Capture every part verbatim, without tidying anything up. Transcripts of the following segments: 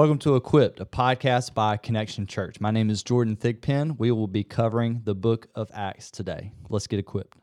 Welcome to Equipped, a podcast by Connection Church. My name is Jordan Thigpen. We will be covering the book of Acts today. Let's get equipped.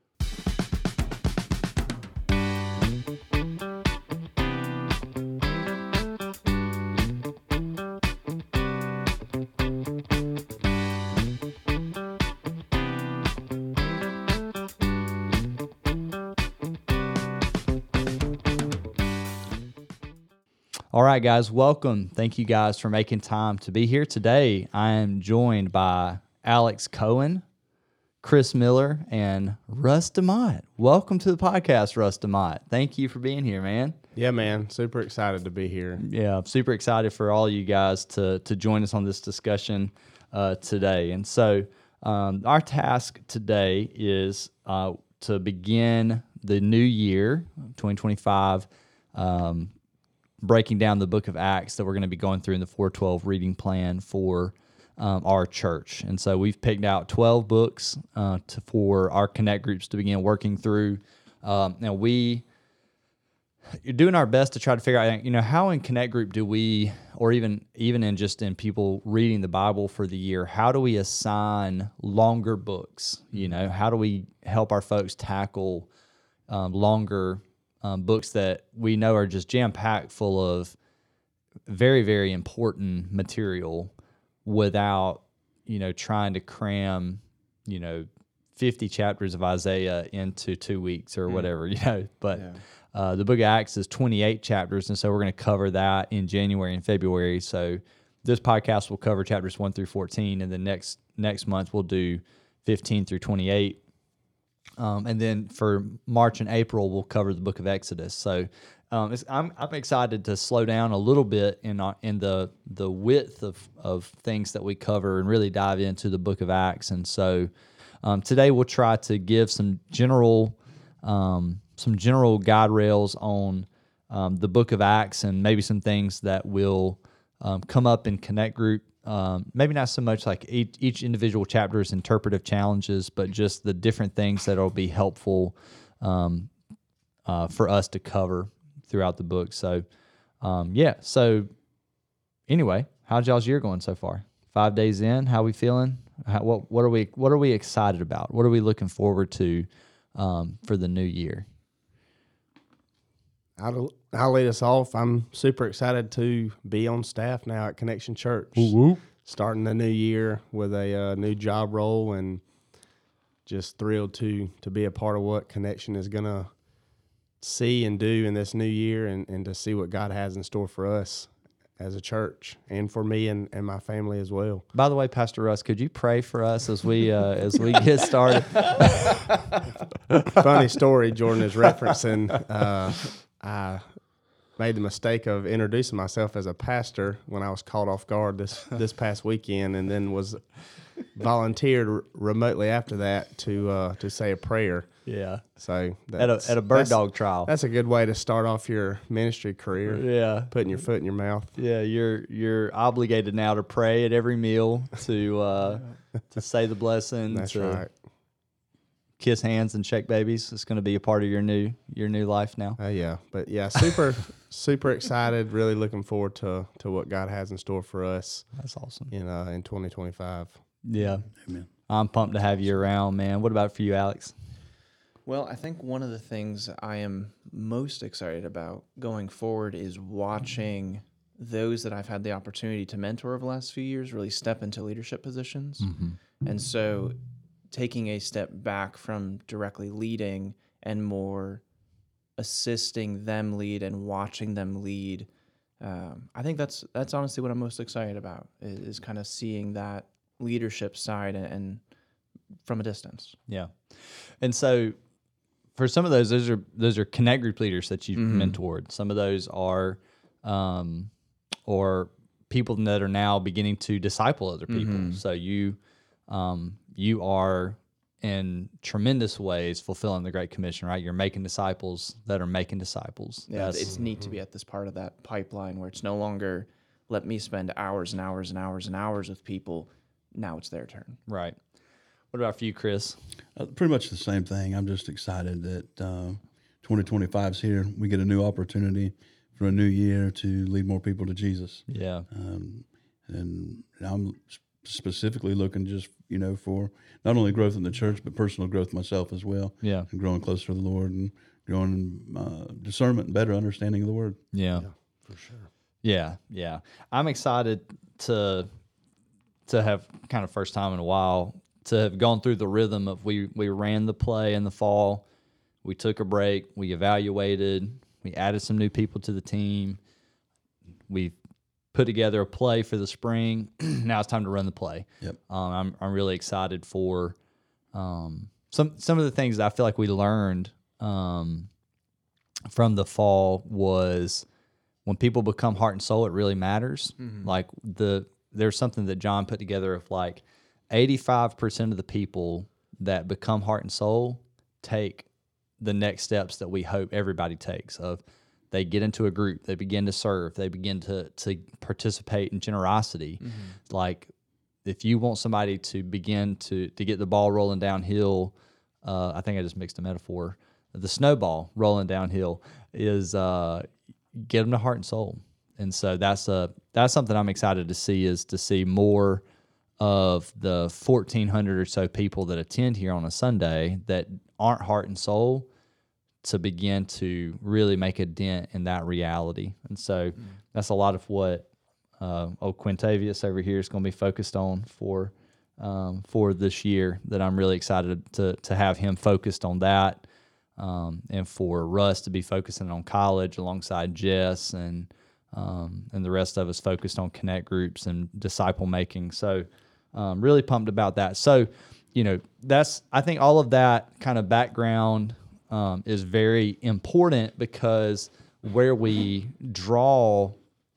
All right, guys, welcome. Thank you guys for making time to be here today. I am joined by Alex Cohen, Chris Miller, and Russ DeMott. Welcome to the podcast, Russ DeMott. Thank you for being here, man. Yeah, man. Super excited to be here. Yeah, I'm super excited for all you guys to to join us on this discussion uh, today. And so um, our task today is uh, to begin the new year, twenty twenty-five, um, breaking down the book of Acts that we're going to be going through in the four twelve reading plan for um, our church. And so we've picked out twelve books uh, to, for our Connect groups to begin working through. Um, now, we are doing our best to try to figure out, you know, how in Connect group do we, or even even in just in people reading the Bible for the year, how do we assign longer books? You know, how do we help our folks tackle um, longer Um, books that we know are just jam-packed full of very, very important material without, you know, trying to cram, you know, fifty chapters of Isaiah into two weeks or whatever, you know. But yeah. uh, the book of Acts is twenty-eight chapters, and so we're going to cover that in January and February. So this podcast will cover chapters one through fourteen, and then next next month we'll do fifteen through twenty-eight. Um, and then for March and April, we'll cover the book of Exodus. So um, it's, I'm I'm excited to slow down a little bit in our, in the the width of, of things that we cover and really dive into the book of Acts. And so um, today we'll try to give some general um, some general guide rails on um, the book of Acts and maybe some things that will um, come up in Connect Group. Um, maybe not so much like each, each individual chapter's interpretive challenges, but just the different things that will be helpful um, uh, for us to cover throughout the book. So, um, yeah. So, anyway, how's y'all's year going so far? Five days in, how we feeling? How, what what are we what are we excited about? What are we looking forward to um, for the new year? I'll, I'll lead us off. I'm super excited to be on staff now at Connection Church. Woo-woo. Starting the new year with a uh, new job role, and just thrilled to to be a part of what Connection is going to see and do in this new year, and, and to see what God has in store for us as a church and for me and, and my family as well. By the way, Pastor Russ, could you pray for us as we uh, as we get started? Funny story Jordan is referencing. Uh, I made the mistake of introducing myself as a pastor when I was caught off guard this, this past weekend, and then was volunteered r- remotely after that to uh, to say a prayer. Yeah. So at a at a bird dog trial. That's a good way to start off your ministry career. Yeah. Putting your foot in your mouth. Yeah, you're you're obligated now to pray at every meal, to uh, to say the blessing. That's to right. Kiss hands and shake babies. It's going to be a part of your new your new life now. Uh, yeah, but yeah, super super excited. Really looking forward to to what God has in store for us. That's awesome. In uh, in twenty twenty-five. Yeah, Amen. I'm pumped to have you around, man. What about for you, Alex? Well, I think one of the things I am most excited about going forward is watching those that I've had the opportunity to mentor over the last few years really step into leadership positions. Mm-hmm. And so taking a step back from directly leading and more assisting them lead and watching them lead. Um, I think that's that's honestly what I'm most excited about is, is kind of seeing that leadership side and, and from a distance. Yeah. And so for some of those, those are those are Connect Group leaders that you've mm-hmm. mentored. Some of those are um, or people that are now beginning to disciple other people. Mm-hmm. So you um, you are in tremendous ways fulfilling the Great Commission, right? You're making disciples that are making disciples. Yeah, That's, it's neat to be at this part of that pipeline where it's no longer let me spend hours and hours and hours and hours with people. Now it's their turn. Right. What about for you, Chris? Uh, pretty much the same thing. I'm just excited that uh, twenty twenty-five is here. We get a new opportunity for a new year to lead more people to Jesus. Yeah. Um, and I'm specifically looking just, you know, for not only growth in the church, but personal growth myself as well. Yeah. And growing closer to the Lord and growing in uh, discernment and better understanding of the Word. Yeah. Yeah, for sure. Yeah. Yeah. I'm excited to to have kind of first time in a while to have gone through the rhythm of we we ran the play in the fall, we took a break, we evaluated, we added some new people to the team, we put together a play for the spring. Now it's time to run the play. Yep. Um, I'm I'm really excited for um, some some of the things that I feel like we learned um, from the fall was when people become heart and soul, it really matters. Mm-hmm. Like the there's something that John put together of like eighty-five percent of the people that become heart and soul take the next steps that we hope everybody takes of they get into a group, they begin to serve, they begin to to participate in generosity. Mm-hmm. Like if you want somebody to begin to to get the ball rolling downhill, uh, I think I just mixed a metaphor. The snowball rolling downhill is uh, get them to heart and soul, and so that's a that's something I'm excited to see is to see more of the fourteen hundred or so people that attend here on a Sunday that aren't heart and soul to begin to really make a dent in that reality. And so mm. that's a lot of what uh, old Quintavious over here is going to be focused on for um, for this year, that I'm really excited to to have him focused on that, um, and for Russ to be focusing on college alongside Jess and um, and the rest of us focused on connect groups and disciple making. So um, really pumped about that. So, you know, that's, I think all of that kind of background Um, is very important, because where we draw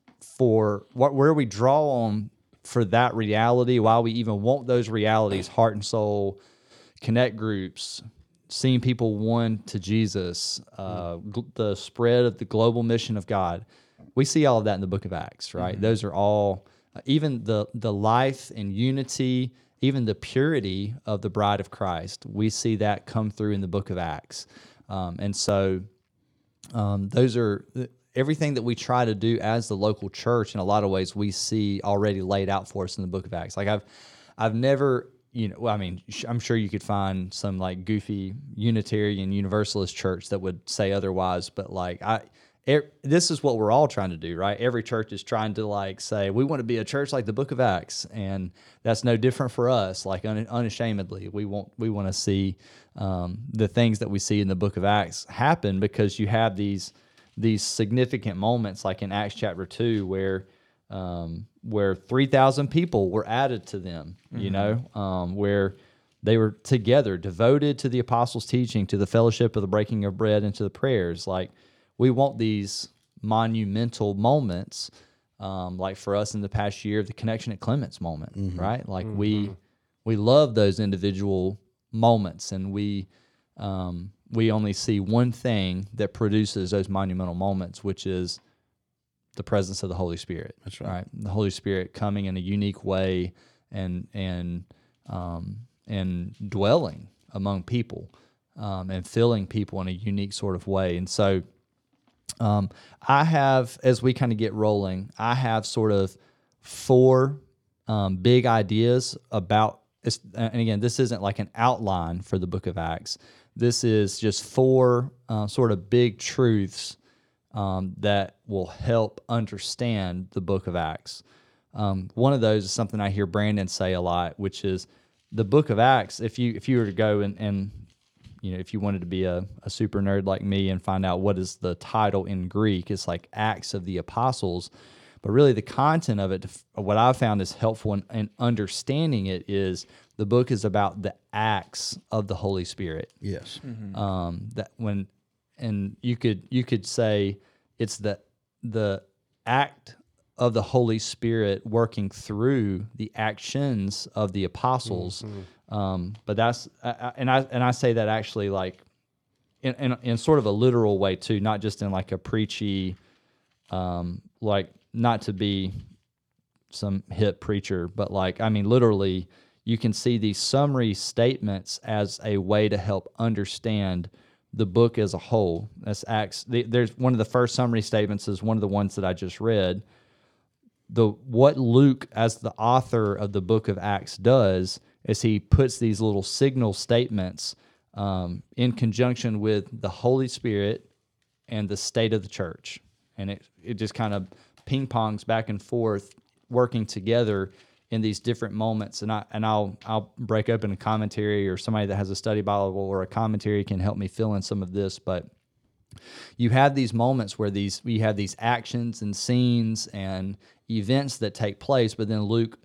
for what where we draw on for that reality, why we even want those realities, heart and soul, connect groups, seeing people won to Jesus, uh, gl- the spread of the global mission of God. We see all of that in the book of Acts, right? Mm-hmm. Those are all, uh, even the the life and unity, even the purity of the bride of Christ, we see that come through in the book of Acts. Um, and so um, those are everything that we try to do as the local church. In a lot of ways, we see already laid out for us in the book of Acts. Like I've, I've never, you know, well, I mean, I'm sure you could find some like goofy Unitarian Universalist church that would say otherwise, but like I, it, this is what we're all trying to do, right? Every church is trying to like say, we want to be a church like the book of Acts, and that's no different for us. Like un, unashamedly, we want we want to see um, the things that we see in the book of Acts happen, because you have these these significant moments, like in Acts chapter two, where um, where three thousand people were added to them, mm-hmm. you know, um, where they were together, devoted to the apostles' teaching, to the fellowship of the breaking of bread, and to the prayers. Like, we want these monumental moments, um, like for us in the past year, the Connection at Clements moment, mm-hmm. right? Like mm-hmm. we we love those individual moments, and we um, we only see one thing that produces those monumental moments, which is the presence of the Holy Spirit. That's right. right? The Holy Spirit coming in a unique way and and um, and dwelling among people, um, and filling people in a unique sort of way. And so Um, I have, as we kind of get rolling, I have sort of four um, big ideas about, and again, this isn't like an outline for the book of Acts. This is just four uh, sort of big truths um, that will help understand the book of Acts. Um, one of those is something I hear Brandon say a lot, which is the book of Acts. If you if you were to go and, and you know, if you wanted to be a, a super nerd like me and find out what is the title in Greek, it's like Acts of the Apostles. But really the content of it, what I've found is helpful in, in understanding it, is the book is about the acts of the Holy Spirit. Yes. Mm-hmm. Um, that when, and you could you could say it's the the act of the Holy Spirit working through the actions of the apostles. Mm-hmm. Um, but that's, I, and I and I say that actually like in, in in sort of a literal way too, not just in like a preachy, um, like not to be some hip preacher, but like, I mean, literally, you can see these summary statements as a way to help understand the book as a whole. That's Acts. There's one of the first summary statements is one of the ones that I just read. The what Luke, as the author of the book of Acts, does is he puts these little signal statements um, in conjunction with the Holy Spirit and the state of the church, and it it just kind of ping pongs back and forth, working together in these different moments. And I and I'll I'll break open a commentary, or somebody that has a study Bible or a commentary can help me fill in some of this, but you have these moments where these we have these actions and scenes and events that take place, but then Luke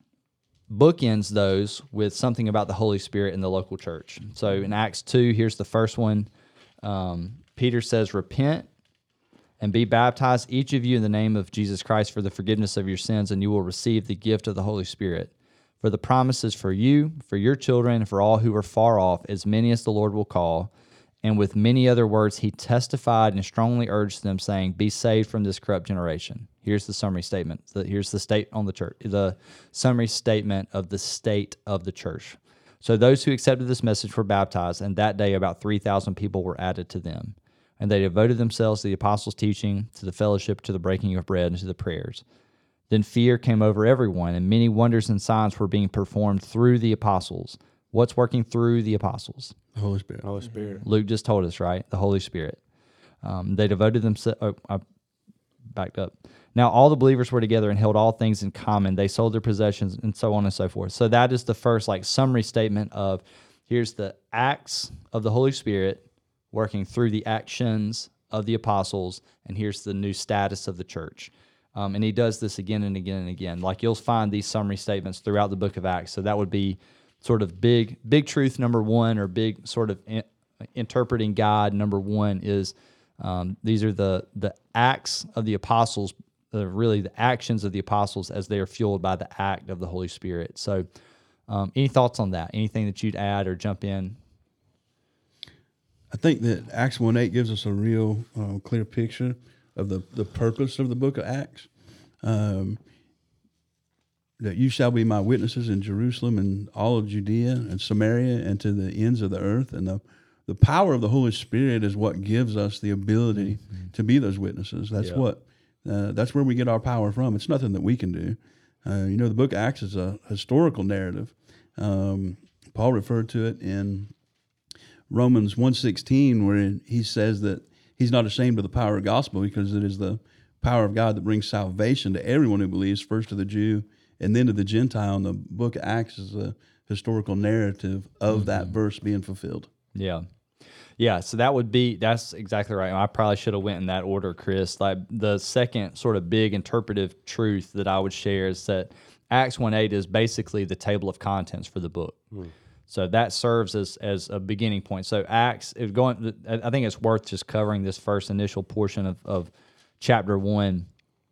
bookends those with something about the Holy Spirit in the local church. So in Acts two, here's the first one. Um, Peter says, "Repent and be baptized, each of you, in the name of Jesus Christ for the forgiveness of your sins, and you will receive the gift of the Holy Spirit. For the promises for you, for your children, and for all who are far off, as many as the Lord will call." And with many other words, he testified and strongly urged them, saying, "Be saved from this corrupt generation." Here's the summary statement. Here's the state on the church, the summary statement of the state of the church. "So those who accepted this message were baptized, and that day about three thousand people were added to them. And they devoted themselves to the apostles' teaching, to the fellowship, to the breaking of bread, and to the prayers. Then fear came over everyone, and many wonders and signs were being performed through the apostles." What's working through the apostles? The Holy Spirit. Holy Spirit. Luke just told us, right? The Holy Spirit. Um, they devoted themselves. Oh, I backed up. "Now all the believers were together and held all things in common. They sold their possessions," and so on and so forth. So that is the first like summary statement of here's the acts of the Holy Spirit working through the actions of the apostles, and here's the new status of the church. Um, and he does this again and again and again. Like you'll find these summary statements throughout the book of Acts. So that would be sort of big, big truth number one, or big sort of in, interpreting guide number one is um, these are the the acts of the apostles, uh, really the actions of the apostles as they are fueled by the act of the Holy Spirit. So, um, any thoughts on that? Anything that you'd add or jump in? I think that Acts one eight gives us a real uh, clear picture of the, the purpose of the book of Acts. Um, that you shall be my witnesses in Jerusalem and all of Judea and Samaria and to the ends of the earth. And the, the power of the Holy Spirit is what gives us the ability mm-hmm. to be those witnesses. That's yeah. what, uh, that's where we get our power from. It's nothing that we can do. Uh, you know, the book of Acts is a historical narrative. Um, Paul referred to it in Romans one sixteen, where he says that he's not ashamed of the power of the gospel because it is the power of God that brings salvation to everyone who believes, first to the Jew and then to the Gentile. And the book of Acts is a historical narrative of mm-hmm. that verse being fulfilled. Yeah. Yeah, so that would be, that's exactly right. I probably should have went in that order, Chris. Like the second sort of big interpretive truth that I would share is that Acts one eight is basically the table of contents for the book. Mm. So that serves as, as a beginning point. So Acts, if going, I think it's worth just covering this first initial portion of, of chapter one.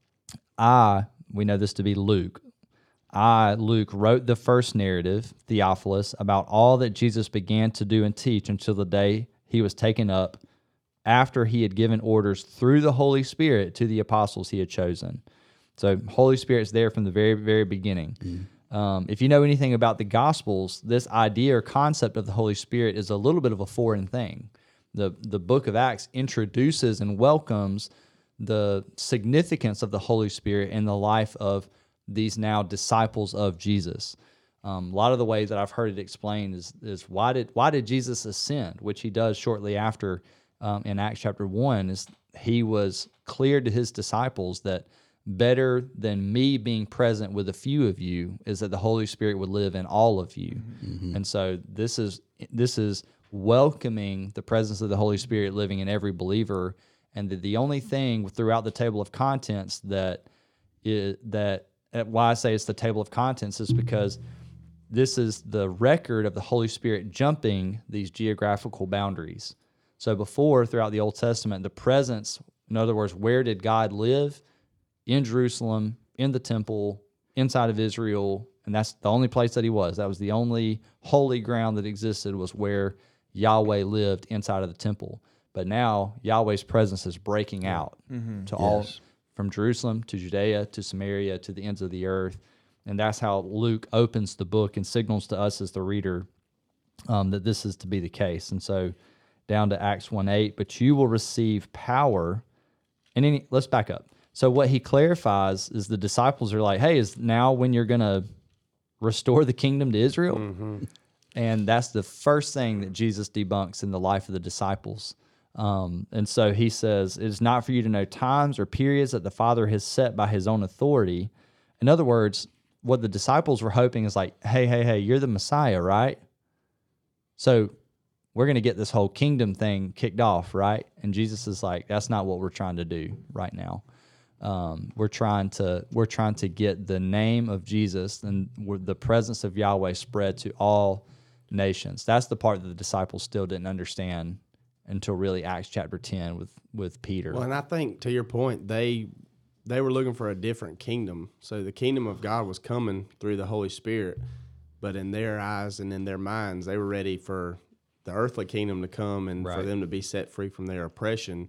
I, we know this to be Luke, I, Luke, wrote the first narrative, Theophilus, about all that Jesus began to do and teach until the day he was taken up, after he had given orders through the Holy Spirit to the apostles he had chosen. So Holy Spirit's there from the very, very beginning. Mm. Um, if you know anything about the Gospels, this idea or concept of the Holy Spirit is a little bit of a foreign thing. The, the book of Acts introduces and welcomes the significance of the Holy Spirit in the life of these now disciples of Jesus. Um, a lot of the ways that I've heard it explained is, is why did why did Jesus ascend, which he does shortly after um, in Acts chapter one, is he was clear to his disciples that better than me being present with a few of you is that the Holy Spirit would live in all of you. Mm-hmm. And so this is this is welcoming the presence of the Holy Spirit living in every believer, and that the only thing throughout the table of contents that is, that why I say it's the table of contents is because this is the record of the Holy Spirit jumping these geographical boundaries. So before, throughout the Old Testament, the presence, in other words, where did God live? In Jerusalem, in the temple, inside of Israel, and that's the only place that he was. That was the only holy ground that existed, was where Yahweh lived, inside of the temple. But now Yahweh's presence is breaking out mm-hmm. to yes. all, from Jerusalem to Judea to Samaria to the ends of the earth. And that's how Luke opens the book and signals to us as the reader um, that this is to be the case. And so down to Acts one eight, but you will receive power. And then he- let's back up. So what he clarifies is the disciples are like, hey, is now when you're going to restore the kingdom to Israel? Mm-hmm. And that's the first thing that Jesus debunks in the life of the disciples. Um, and so he says, it is not for you to know times or periods that the Father has set by his own authority. In other words, what the disciples were hoping is like, hey, hey, hey, you're the Messiah, right? So we're going to get this whole kingdom thing kicked off, right? And Jesus is like, that's not what we're trying to do right now. Um, we're trying to we're trying to get the name of Jesus and the presence of Yahweh spread to all nations. That's the part that the disciples still didn't understand until really Acts chapter ten with with Peter. Well, and I think to your point, they they were looking for a different kingdom. So the kingdom of God was coming through the Holy Spirit, but in their eyes and in their minds, they were ready for the earthly kingdom to come and Right. for them to be set free from their oppression.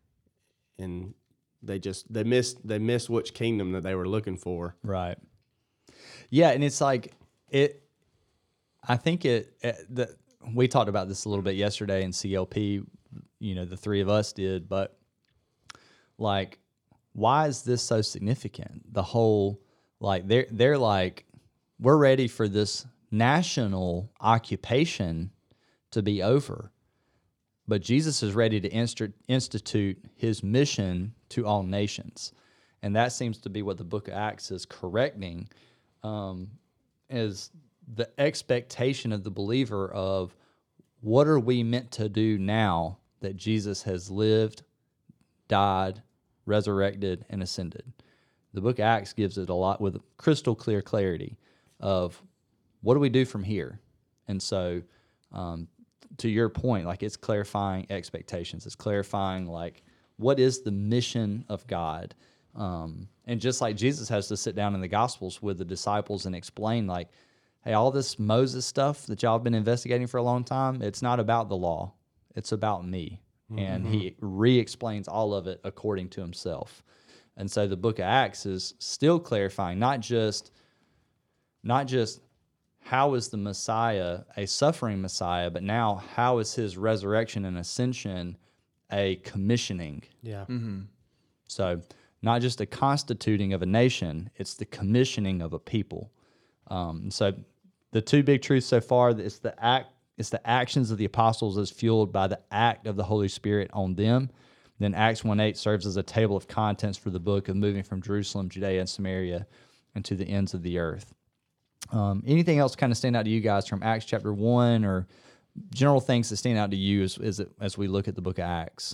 And they just they missed they missed which kingdom that they were looking for. Right. Yeah, and it's like it. I think it. it the, we talked about this a little bit yesterday in C L P. You know, the three of us did, but like, why is this so significant? The whole like they're they're like, we're ready for this national occupation to be over, but Jesus is ready to inst- institute his mission to all nations. And that seems to be what the book of Acts is correcting, um, is the expectation of the believer of what are we meant to do now that Jesus has lived, died, resurrected, and ascended. The book of Acts gives it a lot with crystal clear clarity of what do we do from here? And so um, to your point, like it's clarifying expectations. It's clarifying like what is the mission of God? Um, and just like Jesus has to sit down in the Gospels with the disciples and explain like, hey, all this Moses stuff that y'all have been investigating for a long time, it's not about the law. It's about me. Mm-hmm. And he re-explains all of it according to himself. And so the book of Acts is still clarifying, not just, not just how is the Messiah a suffering Messiah, but now how is his resurrection and ascension a commissioning? Yeah. Mm-hmm. So not just a constituting of a nation, it's the commissioning of a people. Um, so the two big truths so far, it's the act, it's the actions of the apostles as fueled by the act of the Holy Spirit on them. Then Acts one eight serves as a table of contents for the book of moving from Jerusalem, Judea, and Samaria, and to the ends of the earth. Um, anything else kind of stand out to you guys from Acts chapter one, or general things that stand out to you as as, it, as we look at the book of Acts?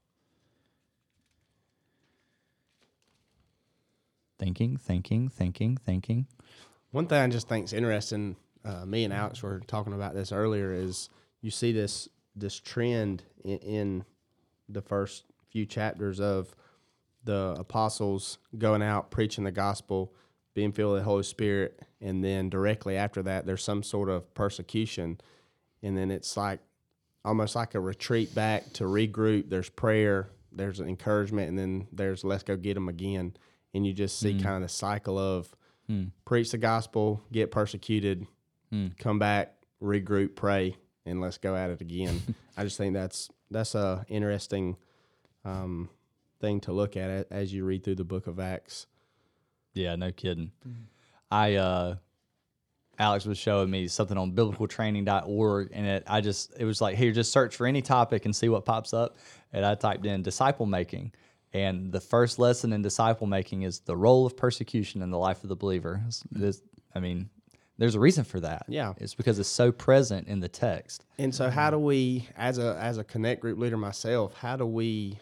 Thinking, thinking, thinking, thinking. One thing I just think is interesting, uh, me and Alex were talking about this earlier, is you see this this trend in, in the first few chapters of the apostles going out preaching the gospel, being filled with the Holy Spirit, and then directly after that there's some sort of persecution, and then it's like almost like a retreat back to regroup. There's prayer, there's an encouragement, and then there's let's go get them again. And you just see mm. kind of the cycle of mm. preach the gospel, get persecuted, mm. come back, regroup, pray, and let's go at it again. I just think that's that's a interesting um, thing to look at as you read through the book of Acts. Yeah, no kidding. Mm. I uh, Alex was showing me something on biblical training dot org, and it I just it was like, here, just search for any topic and see what pops up. And I typed in disciple making. And the first lesson in disciple making is the role of persecution in the life of the believer. This, I mean, there's a reason for that. Yeah, it's because it's so present in the text. And so, how do we, as a as a Connect group leader myself, how do we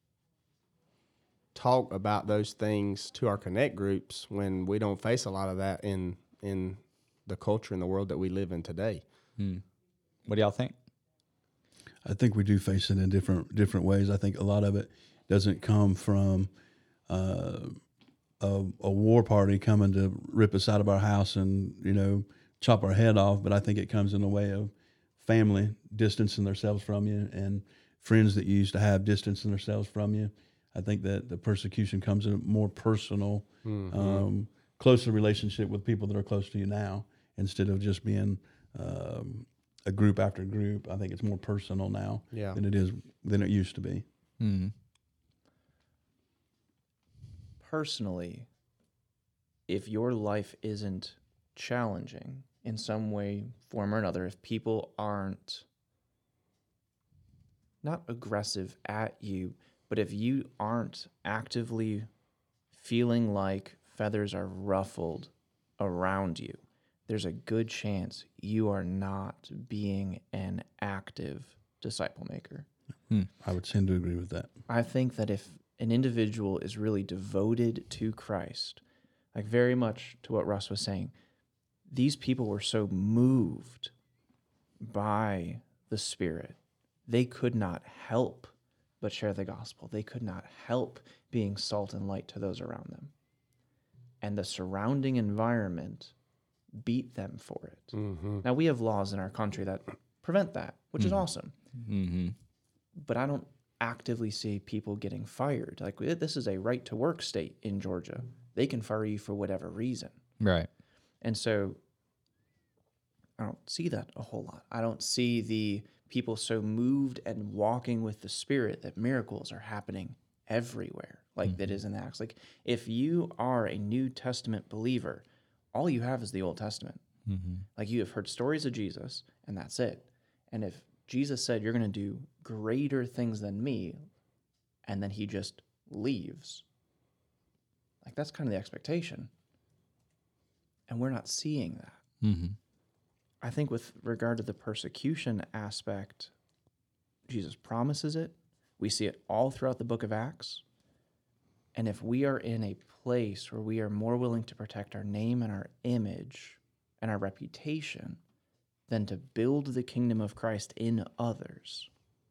talk about those things to our Connect groups when we don't face a lot of that in in the culture and the world that we live in today? Hmm. What do y'all think? I think we do face it in different different ways. I think a lot of it doesn't come from uh, a, a war party coming to rip us out of our house and, you know, chop our head off, but I think it comes in the way of family distancing themselves from you and friends that you used to have distancing themselves from you. I think that the persecution comes in a more personal, mm-hmm. um, closer relationship with people that are close to you now, instead of just being um, a group after group. I think it's more personal now Yeah. than it is than it used to be. Mm. Personally, if your life isn't challenging in some way, form, or another, if people aren't not aggressive at you, but if you aren't actively feeling like feathers are ruffled around you, there's a good chance you are not being an active disciple maker. I would tend to agree with that. I think that if an individual is really devoted to Christ, like very much to what Russ was saying, these people were so moved by the Spirit, they could not help but share the gospel. They could not help being salt and light to those around them. And the surrounding environment beat them for it. Mm-hmm. Now, we have laws in our country that prevent that, which is awesome. Mm-hmm. But I don't actively see people getting fired. Like, this is a right to work state in Georgia. They can fire you for whatever reason. Right. And so I don't see that a whole lot. I don't see the people so moved and walking with the Spirit that miracles are happening everywhere, like mm-hmm. that is in Acts. Like, if you are a New Testament believer, all you have is the Old Testament. Mm-hmm. Like, you have heard stories of Jesus, and that's it. And if Jesus said, you're going to do greater things than me, and then he just leaves, like, that's kind of the expectation. And we're not seeing that. Mm-hmm. I think with regard to the persecution aspect, Jesus promises it. We see it all throughout the book of Acts. And if we are in a place where we are more willing to protect our name and our image and our reputation than to build the kingdom of Christ in others,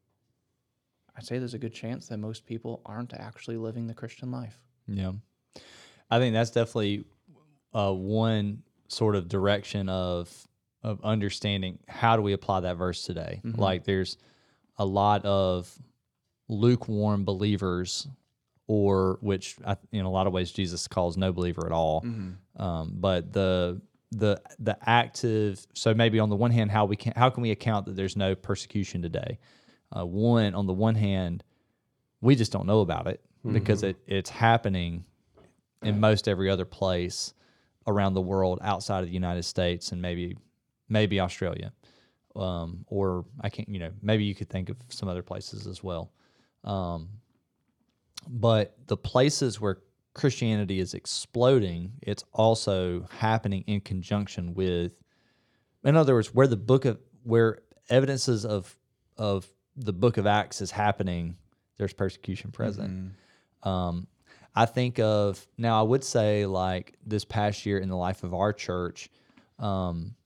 I'd say there's a good chance that most people aren't actually living the Christian life. Yeah. I think that's definitely uh, one sort of direction of of understanding how do we apply that verse today. Mm-hmm. Like, there's a lot of lukewarm believers, or which I, in a lot of ways Jesus calls no believer at all. Mm-hmm. Um, but the the the active. So maybe on the one hand, how we can how can we account that there's no persecution today? Uh, one on the one hand, we just don't know about it mm-hmm. because it it's happening in most every other place around the world outside of the United States and maybe. Maybe Australia, um, or I can't, you know, maybe you could think of some other places as well. Um, but the places where Christianity is exploding, it's also happening in conjunction with, in other words, where the book of, where evidences of, of the book of Acts is happening, there's persecution present. Mm-hmm. Um, I think of, now I would say like this past year in the life of our church, um,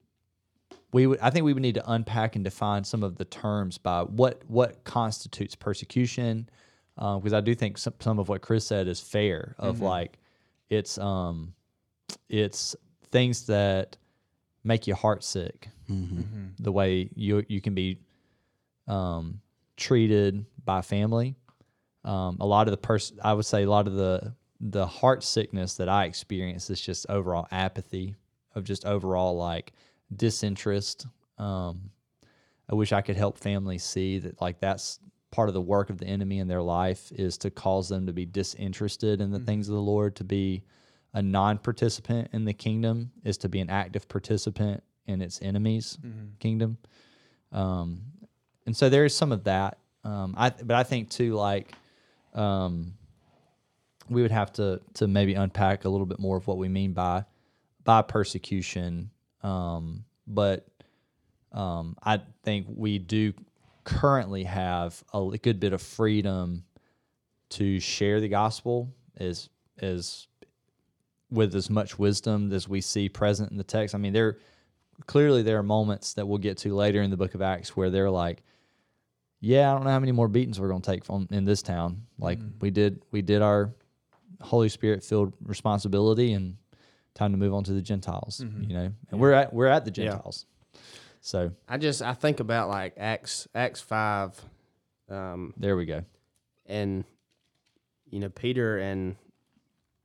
We would, I think we would need to unpack and define some of the terms by what what constitutes persecution, because uh, I do think some, some of what Chris said is fair. Of mm-hmm. like, it's um, it's things that make your heart sick, mm-hmm. Mm-hmm. the way you you can be um, treated by family. Um, a lot of the person, I would say, a lot of the the heart sickness that I experience is just overall apathy, of just overall like. disinterest. Um, I wish I could help families see that like that's part of the work of the enemy in their life is to cause them to be disinterested in the mm-hmm. things of the Lord. To be a non-participant in the kingdom is to be an active participant in its enemy's mm-hmm. kingdom. Um, and so there is some of that. Um, I but I think too like um, we would have to to maybe unpack a little bit more of what we mean by by persecution. Um, but um, I think we do currently have a good bit of freedom to share the gospel as as with as much wisdom as we see present in the text. I mean, there clearly there are moments that we'll get to later in the book of Acts where they're like, "Yeah, I don't know how many more beatings we're going to take from in this town. Like mm. we did, we did our Holy Spirit filled responsibility and." Time to move on to the Gentiles, mm-hmm. you know, and yeah. we're at we're at the Gentiles. Yeah. So I just I think about like Acts Acts five. Um, there we go. And you know, Peter and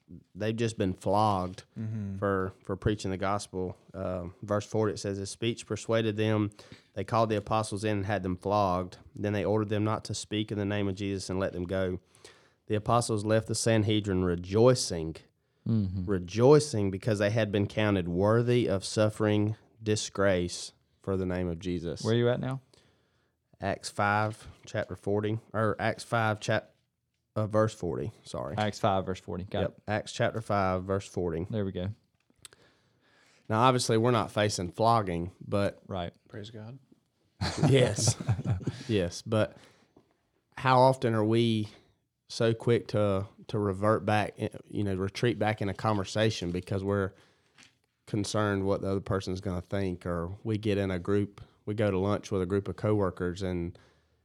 they've just been flogged for for preaching the gospel. Uh, verse forty, it says, his speech persuaded them. They called the apostles in and had them flogged. Then they ordered them not to speak in the name of Jesus and let them go. The apostles left the Sanhedrin rejoicing, mm-hmm. rejoicing because they had been counted worthy of suffering disgrace for the name of Jesus. Where are you at now? Acts five, chapter forty, or Acts five, chap, uh, verse forty, sorry. Acts five, verse forty. Got Yep, it. Acts chapter five, verse forty. There we go. Now, obviously, we're not facing flogging, but Right. Praise God. yes, yes. But how often are we so quick to to revert back, you know, retreat back in a conversation because we're concerned what the other person's going to think, or we get in a group, we go to lunch with a group of coworkers, and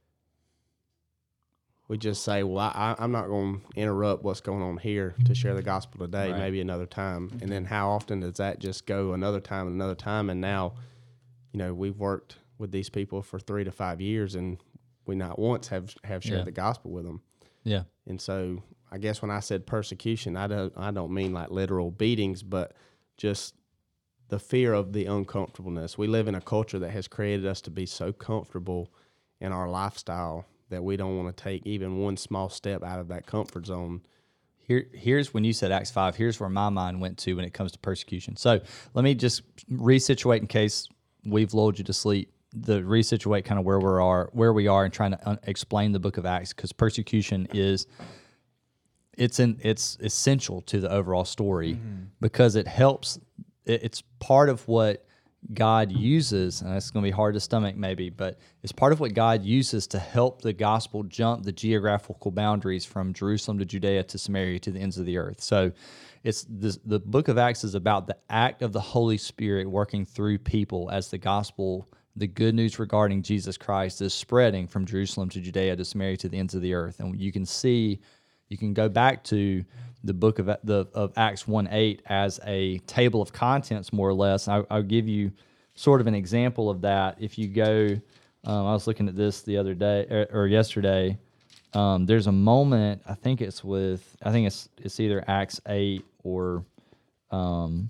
we just say, well, I, I'm not going to interrupt what's going on here to share the gospel today, Right. maybe another time. And then how often does that just go another time and another time? And now, you know, we've worked with these people for three to five years, and we not once have, have shared Yeah. the gospel with them. Yeah. And so I guess when I said persecution, I don't, I don't mean like literal beatings, but just the fear of the uncomfortableness. We live in a culture that has created us to be so comfortable in our lifestyle that we don't want to take even one small step out of that comfort zone. Here, here's when you said Acts five, here's where my mind went to when it comes to persecution. So let me just resituate in case we've lulled you to sleep, the resituate kind of where we are, where we are and trying to un- explain the book of Acts, because persecution is, it's in, it's essential to the overall story mm-hmm. because it helps, it, it's part of what God uses, and it's going to be hard to stomach maybe, but it's part of what God uses to help the gospel jump the geographical boundaries from Jerusalem to Judea to Samaria to the ends of the earth. So it's this, the book of Acts is about the act of the Holy Spirit working through people as the gospel, the good news regarding Jesus Christ is spreading from Jerusalem to Judea to Samaria to the ends of the earth. And you can see, you can go back to the book of the of Acts one eight as a table of contents, more or less. I, I'll give you sort of an example of that. If you go, um, I was looking at this the other day or, or yesterday. Um, there's a moment. I think it's with. I think it's it's either Acts eight or, um,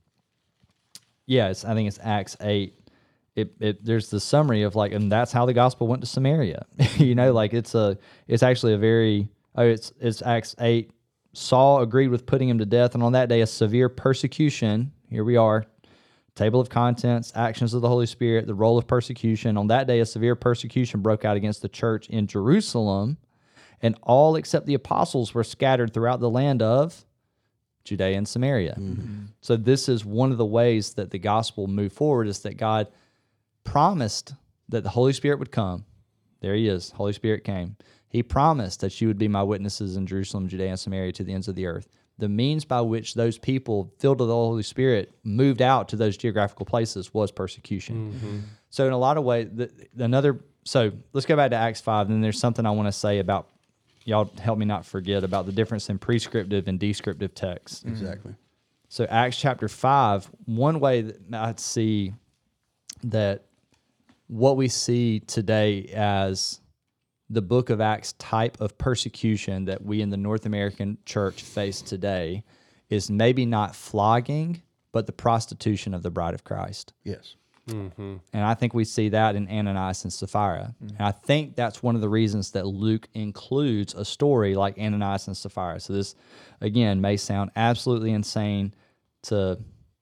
yeah, it's, I think it's Acts eight. It, it there's the summary of like, and that's how the gospel went to Samaria. you know, like it's a it's actually a very oh it's it's Acts eight. Saul agreed with putting him to death, and on that day a severe persecution, here we are, table of contents, actions of the Holy Spirit, the role of persecution. On that day a severe persecution broke out against the church in Jerusalem, and all except the apostles were scattered throughout the land of Judea and Samaria. Mm-hmm. So this is one of the ways that the gospel moved forward, is that God promised that the Holy Spirit would come. There he is, Holy Spirit came. He promised that you would be my witnesses in Jerusalem, Judea, and Samaria to the ends of the earth. The means by which those people, filled with the Holy Spirit, moved out to those geographical places was persecution. Mm-hmm. So in a lot of ways, the, another, so let's go back to Acts five, and then there's something I want to say about, y'all help me not forget, about the difference in prescriptive and descriptive texts. Exactly. So Acts chapter five, one way that I see that what we see today as the book of Acts type of persecution that we in the North American church face today is maybe not flogging, but the prostitution of the bride of Christ. Yes. Mm-hmm. And I think we see that in Ananias and Sapphira. Mm-hmm. And I think that's one of the reasons that Luke includes a story like Ananias and Sapphira. So this, again, may sound absolutely insane to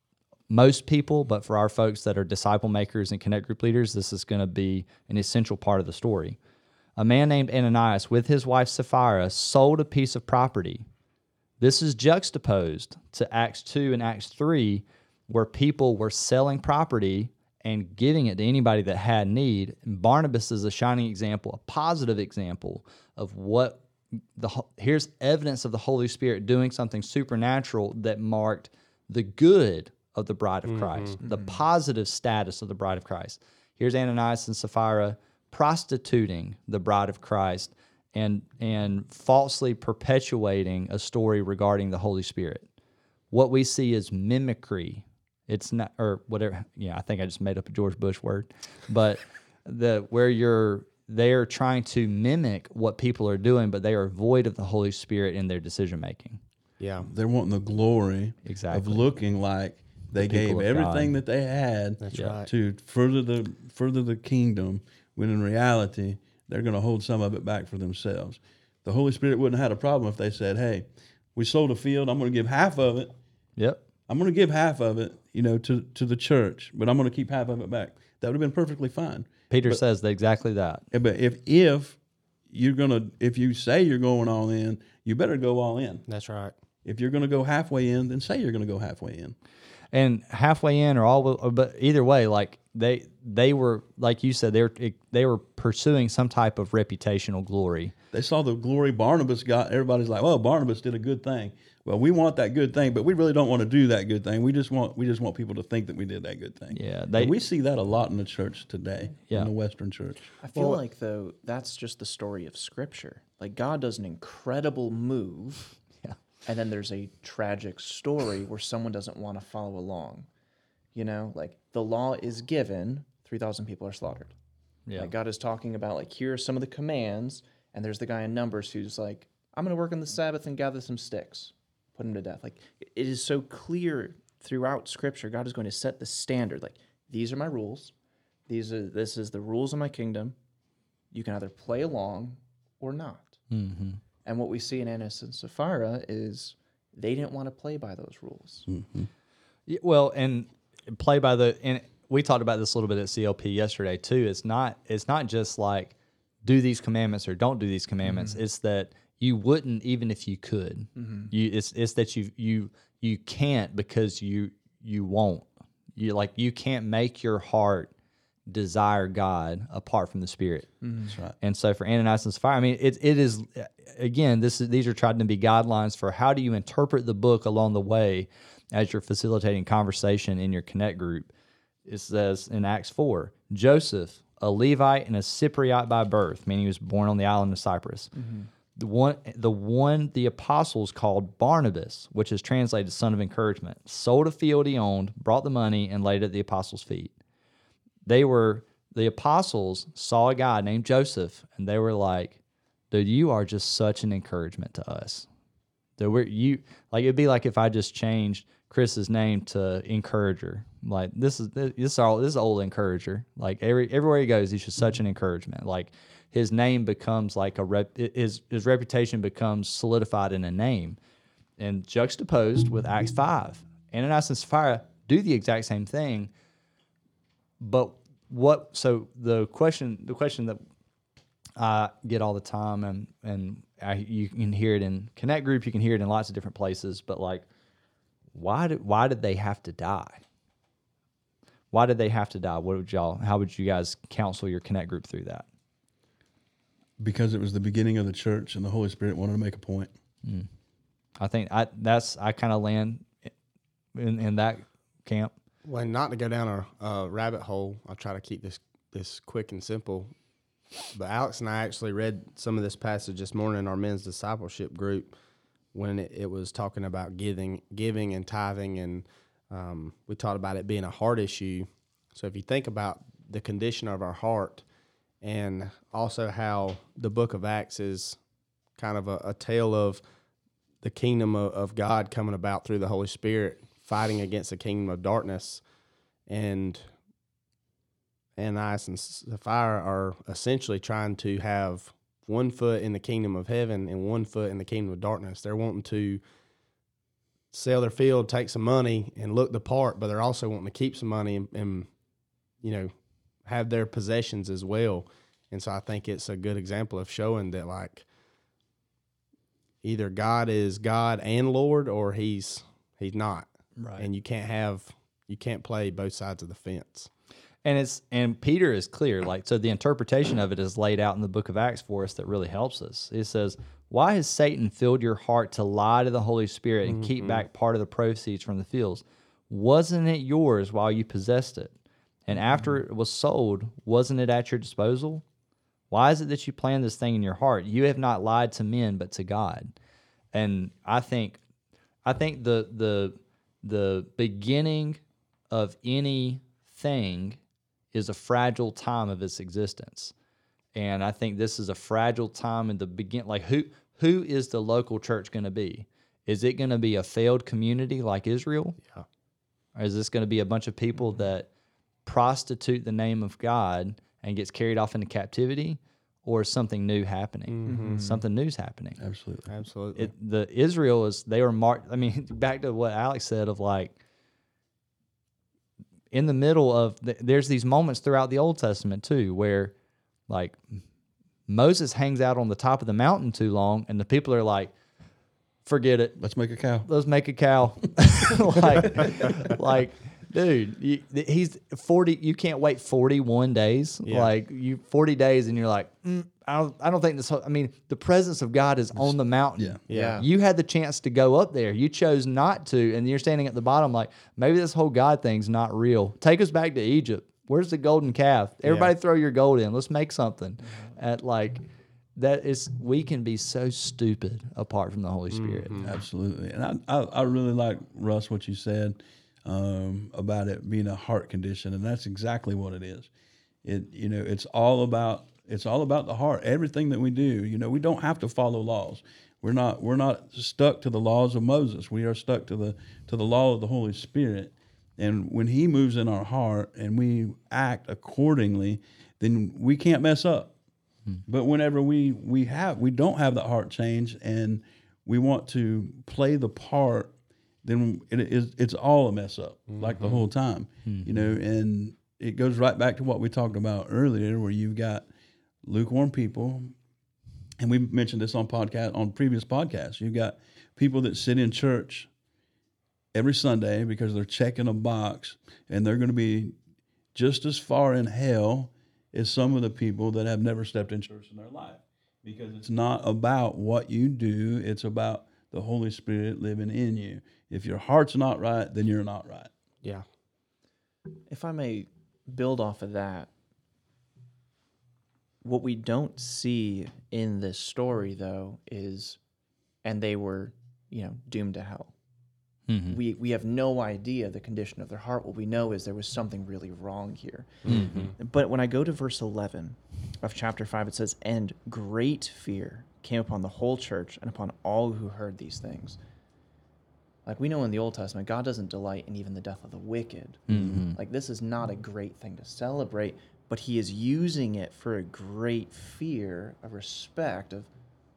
most people, but for our folks that are disciple makers and connect group leaders, this is going to be an essential part of the story. A man named Ananias, with his wife Sapphira, sold a piece of property. This is juxtaposed to Acts two and Acts three, where people were selling property and giving it to anybody that had need. And Barnabas is a shining example, a positive example of what the here's evidence of the Holy Spirit doing something supernatural that marked the good of the bride of Christ, mm-hmm. the positive status of the bride of Christ. Here's Ananias and Sapphira prostituting the bride of Christ and and falsely perpetuating a story regarding the Holy Spirit. What we see is mimicry. It's not, or whatever. Yeah, I think I just made up a George Bush word, but the where you're they're trying to mimic what people are doing, but they are void of the Holy Spirit in their decision making. Yeah. They're wanting the glory Exactly. of looking like they The people gave of everything God. that they had That's Yeah. right. to further the further the kingdom, when in reality they're going to hold some of it back for themselves. The Holy Spirit wouldn't have had a problem if they said, "Hey, we sold a field. I'm going to give half of it. Yep. I'm going to give half of it, you know, to to the church, but I'm going to keep half of it back." That would have been perfectly fine. Peter But- says that exactly that. Yeah, But if if you're gonna if you say you're going all in, you better go all in. That's right. If you're going to go halfway in, then say you're going to go halfway in. And halfway in or all, but either way, like they they were, like you said, they were they were pursuing some type of reputational glory. They saw the glory Barnabas got. Everybody's like, "Well, Barnabas did a good thing." Well, we want that good thing, but we really don't want to do that good thing. We just want we just want people to think that we did that good thing. Yeah, And they we see that a lot in the church today, Yeah. in the Western church. I feel like though that's just the story of Scripture. Like God does an incredible move, Yeah. and then there's a tragic story where someone doesn't want to follow along. You know, like the law is given, three thousand people are slaughtered. yeah Like God is talking about like here are some of the commands, and there's the guy in Numbers who's like, I'm going to work on the Sabbath and gather some sticks, put him to death. Like it is so clear throughout Scripture, God is going to set the standard. Like these are my rules. These are this is the rules of my kingdom. You can either play along or not. hmm And what we see in Ananias and Sapphira is they didn't want to play by those rules. Yeah, well, and play by the and we talked about this a little bit at C L P yesterday too. It's not it's not just like do these commandments or don't do these commandments. It's that you wouldn't even if you could. You it's it's that you you you can't because you you won't. You like you can't make your heart desire God apart from the Spirit. That's right. And so for Ananias and Sapphira, I mean, it it is again. This is these are trying to be guidelines for how do you interpret the book along the way as you're facilitating conversation in your Connect group. It says in Acts four, Joseph, a Levite and a Cypriot by birth, meaning he was born on the island of Cyprus. The one, the one the apostles called Barnabas, which is translated son of encouragement, sold a field he owned, brought the money, and laid it at the apostles' feet. They were, the apostles saw a guy named Joseph, and they were like, dude, you are just such an encouragement to us. That we're, you, like, it'd be like if I just changed Chris's name to Encourager. Like, this is, this is all, this is old Encourager. Like, every, everywhere he goes, he's just such an encouragement. Like, his name becomes like a rep, his, his reputation becomes solidified in a name. And juxtaposed with Acts five, Ananias and Sapphira do the exact same thing. But what? So the question, the question that I get all the time, and and I, you can hear it in Connect Group, you can hear it in lots of different places. But like, why did why did they have to die? Why did they have to die? What would y'all? How would you guys counsel your Connect Group through that? Because it was the beginning of the church, and the Holy Spirit wanted to make a point. Mm. I think I that's I kind of land in in that camp. Well, not to go down a, a rabbit hole, I'll try to keep this this quick and simple. But Alex and I actually read some of this passage this morning in our men's discipleship group when it, it was talking about giving, giving and tithing, and um, we talked about it being a heart issue. So if you think about the condition of our heart, and also how the book of Acts is kind of a, a tale of the kingdom of, of God coming about through the Holy Spirit, fighting against the kingdom of darkness, and Ananias and Sapphira are essentially trying to have one foot in the kingdom of heaven and one foot in the kingdom of darkness. They're wanting to sell their field, take some money, and look the part, but they're also wanting to keep some money and, and you know, have their possessions as well. And so I think it's a good example of showing that, like, either God is God and Lord, or he's he's not. Right. And you can't have you can't play both sides of the fence. And it's and Peter is clear, like so the interpretation of it is laid out in the book of Acts for us that really helps us. It says, why has Satan filled your heart to lie to the Holy Spirit and mm-hmm. keep back part of the proceeds from the fields? Wasn't it yours while you possessed it? And after it was sold, wasn't it at your disposal? Why is it that you plan this thing in your heart? You have not lied to men, but to God. And I think I think the the the beginning of anything is a fragile time of its existence. And I think this is a fragile time in the begin. Like who who is the local church going to be? is it going to be a failed community like Israel? Yeah. Or is this going to be a bunch of people that prostitute the name of God and gets carried off into captivity? Or is something new happening? Mm-hmm. Something new's happening. Absolutely. Absolutely. It, the Israel is, they were marked. I mean, back to what Alex said of like, in the middle of, the, there's these moments throughout the Old Testament too, where like Moses hangs out on the top of the mountain too long, and the people are like, forget it. Let's make a cow. Let's make a cow. like, like, dude, you, he's forty. You can't wait forty-one days. Yeah. Like you, forty days, and you're like, mm, I don't. I don't think this. Whole, I mean, the presence of God is on the mountain. Yeah. Yeah. You had the chance to go up there. You chose not to, and you're standing at the bottom. Like maybe this whole God thing's not real. Take us back to Egypt. Where's the golden calf? Everybody, throw your gold in. Let's make something. At like. That is, we can be so stupid apart from the Holy Spirit. Mm-hmm. Absolutely. And I, I, I really like, Russ, what you said um, about it being a heart condition. And that's exactly what it is. It, you know, it's all about, it's all about the heart. Everything that we do, you know, we don't have to follow laws. We're not, we're not stuck to the laws of Moses. We are stuck to the, to the law of the Holy Spirit. And when he moves in our heart and we act accordingly, then we can't mess up. But whenever we, we have we don't have the heart change and we want to play the part, then it is it's all a mess up, mm-hmm. like the whole time, mm-hmm. you know. And it goes right back to what we talked about earlier, where you've got lukewarm people, and we mentioned this on podcast on previous podcasts. You've got people that sit in church every Sunday because they're checking a box, and they're going to be just as far in hell is some of the people that have never stepped in church in their life, because it's not about what you do. It's about the Holy Spirit living in you. If your heart's not right, then you're not right. Yeah. If I may build off of that, what we don't see in this story, though, is, and they were, you know, doomed to hell. Mm-hmm. We we have no idea the condition of their heart. What we know is there was something really wrong here. Mm-hmm. But when I go to verse eleven of chapter five, it says, "And great fear came upon the whole church and upon all who heard these things." Like we know in the Old Testament, God doesn't delight in even the death of the wicked. Mm-hmm. Like this is not a great thing to celebrate, but he is using it for a great fear, a respect of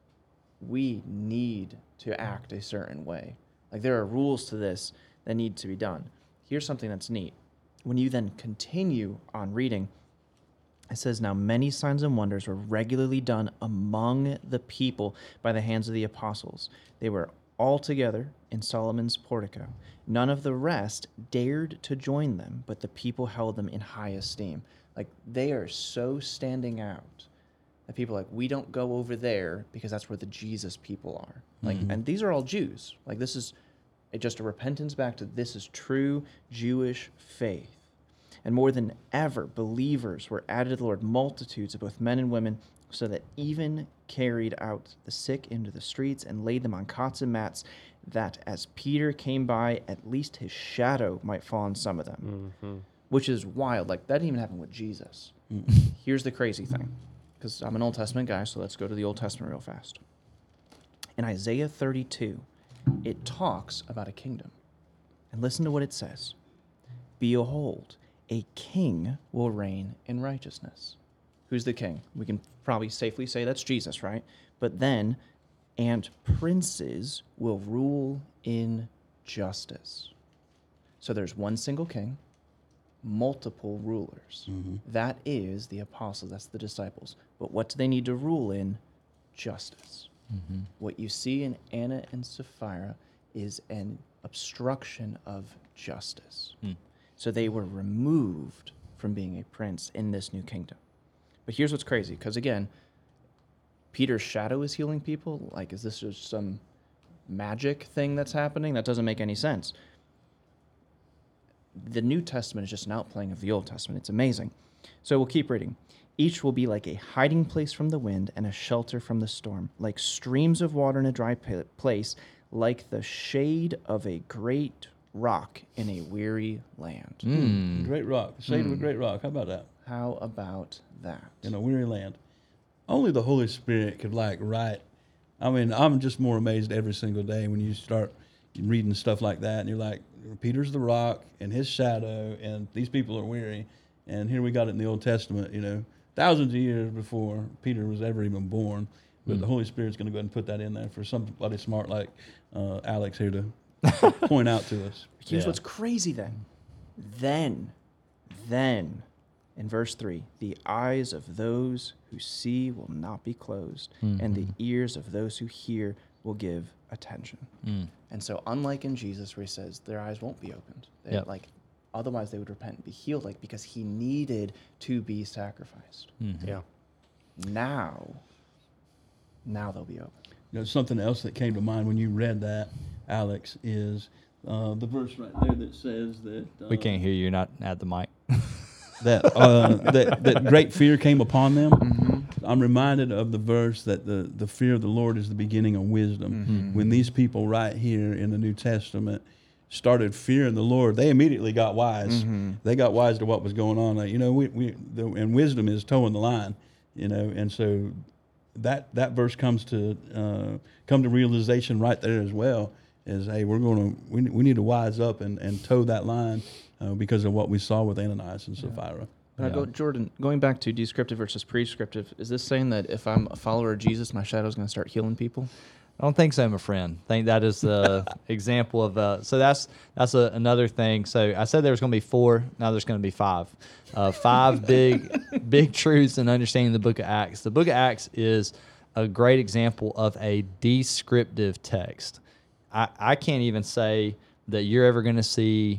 we need to act a certain way. Like there are rules to this that need to be done. Here's something that's neat. When you then continue on reading, it says, "Now many signs and wonders were regularly done among the people by the hands of the apostles. They were all together in Solomon's portico. None of the rest dared to join them, but the people held them in high esteem." Like they are so standing out that people are like, we don't go over there because that's where the Jesus people are. Like, mm-hmm. and these are all Jews. Like this is just a repentance back to this is true Jewish faith. And more than ever, believers were added to the Lord, multitudes of both men and women, so that even carried out the sick into the streets and laid them on cots and mats, that as Peter came by, at least his shadow might fall on some of them. Mm-hmm. Which is wild. Like, that didn't even happen with Jesus. Mm-hmm. Here's the crazy thing, because I'm an Old Testament guy, so let's go to the Old Testament real fast. In Isaiah thirty-two, it talks about a kingdom. And listen to what it says. "Behold, a king will reign in righteousness." Who's the king? We can probably safely say that's Jesus, right? But then, "and princes will rule in justice." So there's one single king, multiple rulers. Mm-hmm. That is the apostles, that's the disciples. But what do they need to rule in? Justice. Mm-hmm. What you see in Anna and Sapphira is an obstruction of justice. Mm. So they were removed from being a prince in this new kingdom. But here's what's crazy, because again, Peter's shadow is healing people. Like, is this just some magic thing that's happening? That doesn't make any sense. The New Testament is just an outplaying of the Old Testament. It's amazing. So we'll keep reading. "Each will be like a hiding place from the wind and a shelter from the storm, like streams of water in a dry place, like the shade of a great rock in a weary land." Mm. Great rock. Shade mm. of a great rock. How about that? How about that? In a weary land. Only the Holy Spirit could like write I mean, I'm just more amazed every single day when you start reading stuff like that, and you're like, Peter's the rock, and his shadow, and these people are weary, and here we got it in the Old Testament, you know, thousands of years before Peter was ever even born. But mm. the Holy Spirit's going to go ahead and put that in there for somebody smart like uh, Alex here to point out to us. Here's yeah. what's crazy then. Then, then, in verse three, the eyes of those who see will not be closed, mm-hmm. and the ears of those who hear will give attention. Mm. And so, unlike in Jesus, where he says their eyes won't be opened, they, yep. like otherwise they would repent and be healed, like because he needed to be sacrificed. Mm-hmm. Yeah. Now, now they'll be open. You know, something else that came to mind when you read that, Alex, is uh, the verse right there that says that uh, we can't hear you. You're not at the mic. that, uh, that that great fear came upon them. Mm-hmm. I'm reminded of the verse that the, the fear of the Lord is the beginning of wisdom. Mm-hmm. When these people right here in the New Testament started fearing the Lord, they immediately got wise. Mm-hmm. They got wise to what was going on. Like, you know, we, we the, and wisdom is towing the line. You know, and so that that verse comes to uh, come to realization right there as well. Is hey, we're going to we we need to wise up and, and toe that line uh, because of what we saw with Ananias and Sapphira. But yeah. I go, Jordan, going back to descriptive versus prescriptive, is this saying that if I'm a follower of Jesus, my shadow's going to start healing people? I don't think so, my friend. I think that is the example of uh, so that's that's a, another thing. So I said there was going to be four. Now there's going to be five. Uh, five big big truths in understanding the Book of Acts. The Book of Acts is a great example of a descriptive text. I, I can't even say that you're ever going to see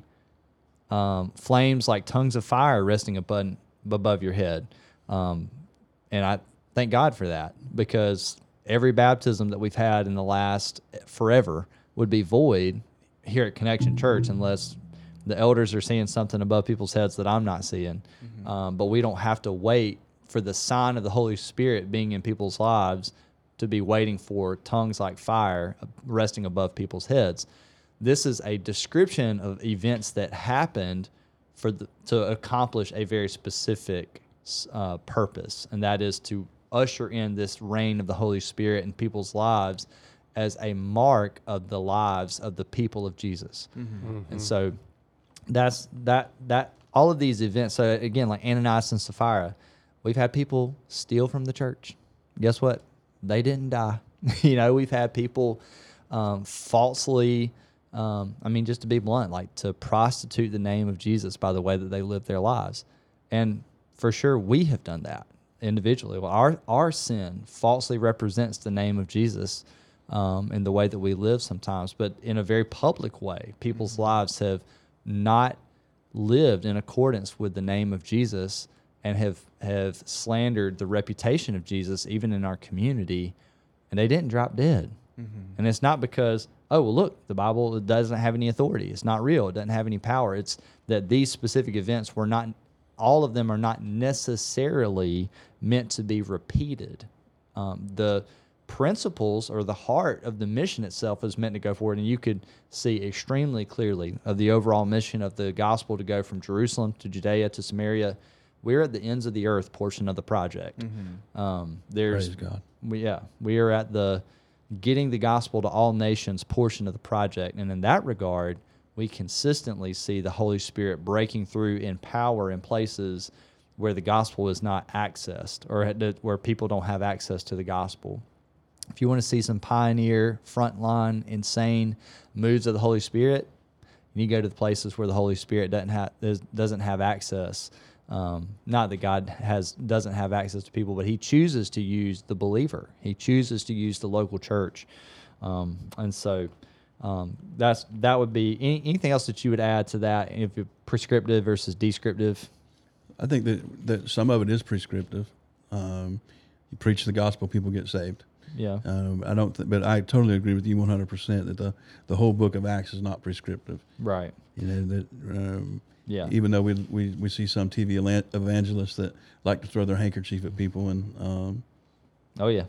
um, flames like tongues of fire resting above, above your head. Um, and I thank God for that, because every baptism that we've had in the last forever would be void here at Connection Church unless the elders are seeing something above people's heads that I'm not seeing. Mm-hmm. Um, but we don't have to wait for the sign of the Holy Spirit being in people's lives to be waiting for tongues like fire resting above people's heads. This is a description of events that happened for the, to accomplish a very specific uh, purpose, and that is to usher in this reign of the Holy Spirit in people's lives as a mark of the lives of the people of Jesus. Mm-hmm. Mm-hmm. And so that's that that all of these events. So again, like Ananias and Sapphira, we've had people steal from the church. Guess what? They didn't die. You know, we've had people um, falsely, um, I mean, just to be blunt, like to prostitute the name of Jesus by the way that they live their lives. And for sure, we have done that individually. Well, our our sin falsely represents the name of Jesus um, in the way that we live sometimes, but in a very public way. People's mm-hmm. lives have not lived in accordance with the name of Jesus and have, have slandered the reputation of Jesus even in our community, and they didn't drop dead. Mm-hmm. And it's not because, oh, well, look, the Bible doesn't have any authority. It's not real. It doesn't have any power. It's that these specific events were not, all of them are not necessarily meant to be repeated. Um, the principles or the heart of the mission itself is meant to go forward, and you could see extremely clearly of the overall mission of the gospel to go from Jerusalem to Judea to Samaria. We're at the ends of the earth portion of the project. Mm-hmm. Um, there's, Praise God. We, yeah, we are at the getting the gospel to all nations portion of the project, and in that regard, we consistently see the Holy Spirit breaking through in power in places where the gospel is not accessed or where people don't have access to the gospel. If you want to see some pioneer, frontline, insane moves of the Holy Spirit, you need to go to the places where the Holy Spirit doesn't have doesn't have access. Um, not that God has doesn't have access to people, but He chooses to use the believer. He chooses to use the local church, um, and so um, that's that would be any, anything else that you would add to that. If you're prescriptive versus descriptive, I think that, that some of it is prescriptive. Um, you preach the gospel, people get saved. Yeah. Um, I don't, th- but I totally agree with you one hundred percent that the, the whole book of Acts is not prescriptive. Right. You know that. Um, yeah. Even though we, we we see some T V evangelists that like to throw their handkerchief at people and. Um, oh yeah.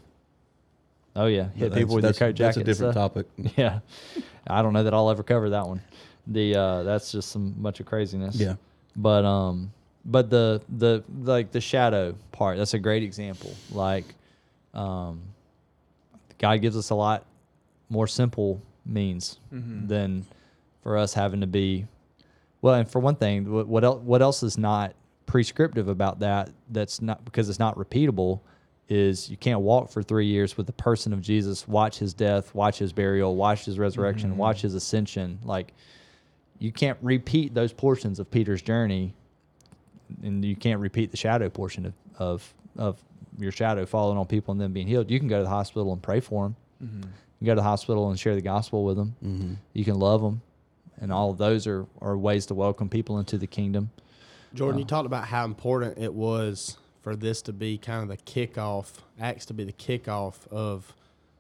Oh yeah. Hit people with your coat jacket. That's a different stuff. topic. Yeah. I don't know that I'll ever cover that one. The uh, that's just some bunch of craziness. Yeah. But um, but the the like the shadow part, that's a great example. Like, um. God gives us a lot more simple means Mm-hmm. than for us having to be. Well, and for one thing, what what else, what else is not prescriptive about that? That's not because it's not repeatable. Is you can't walk for three years with the person of Jesus, watch his death, watch his burial, watch his resurrection, Mm-hmm. watch his ascension. Like, you can't repeat those portions of Peter's journey, and you can't repeat the shadow portion of of, of your shadow falling on people and them being healed. You can go to the hospital and pray for them. Mm-hmm. You can go to the hospital and share the gospel with them. Mm-hmm. You can love them, and all of those are, are ways to welcome people into the kingdom. Jordan, Uh, you talked about how important it was for this to be kind of the kickoff, Acts to be the kickoff of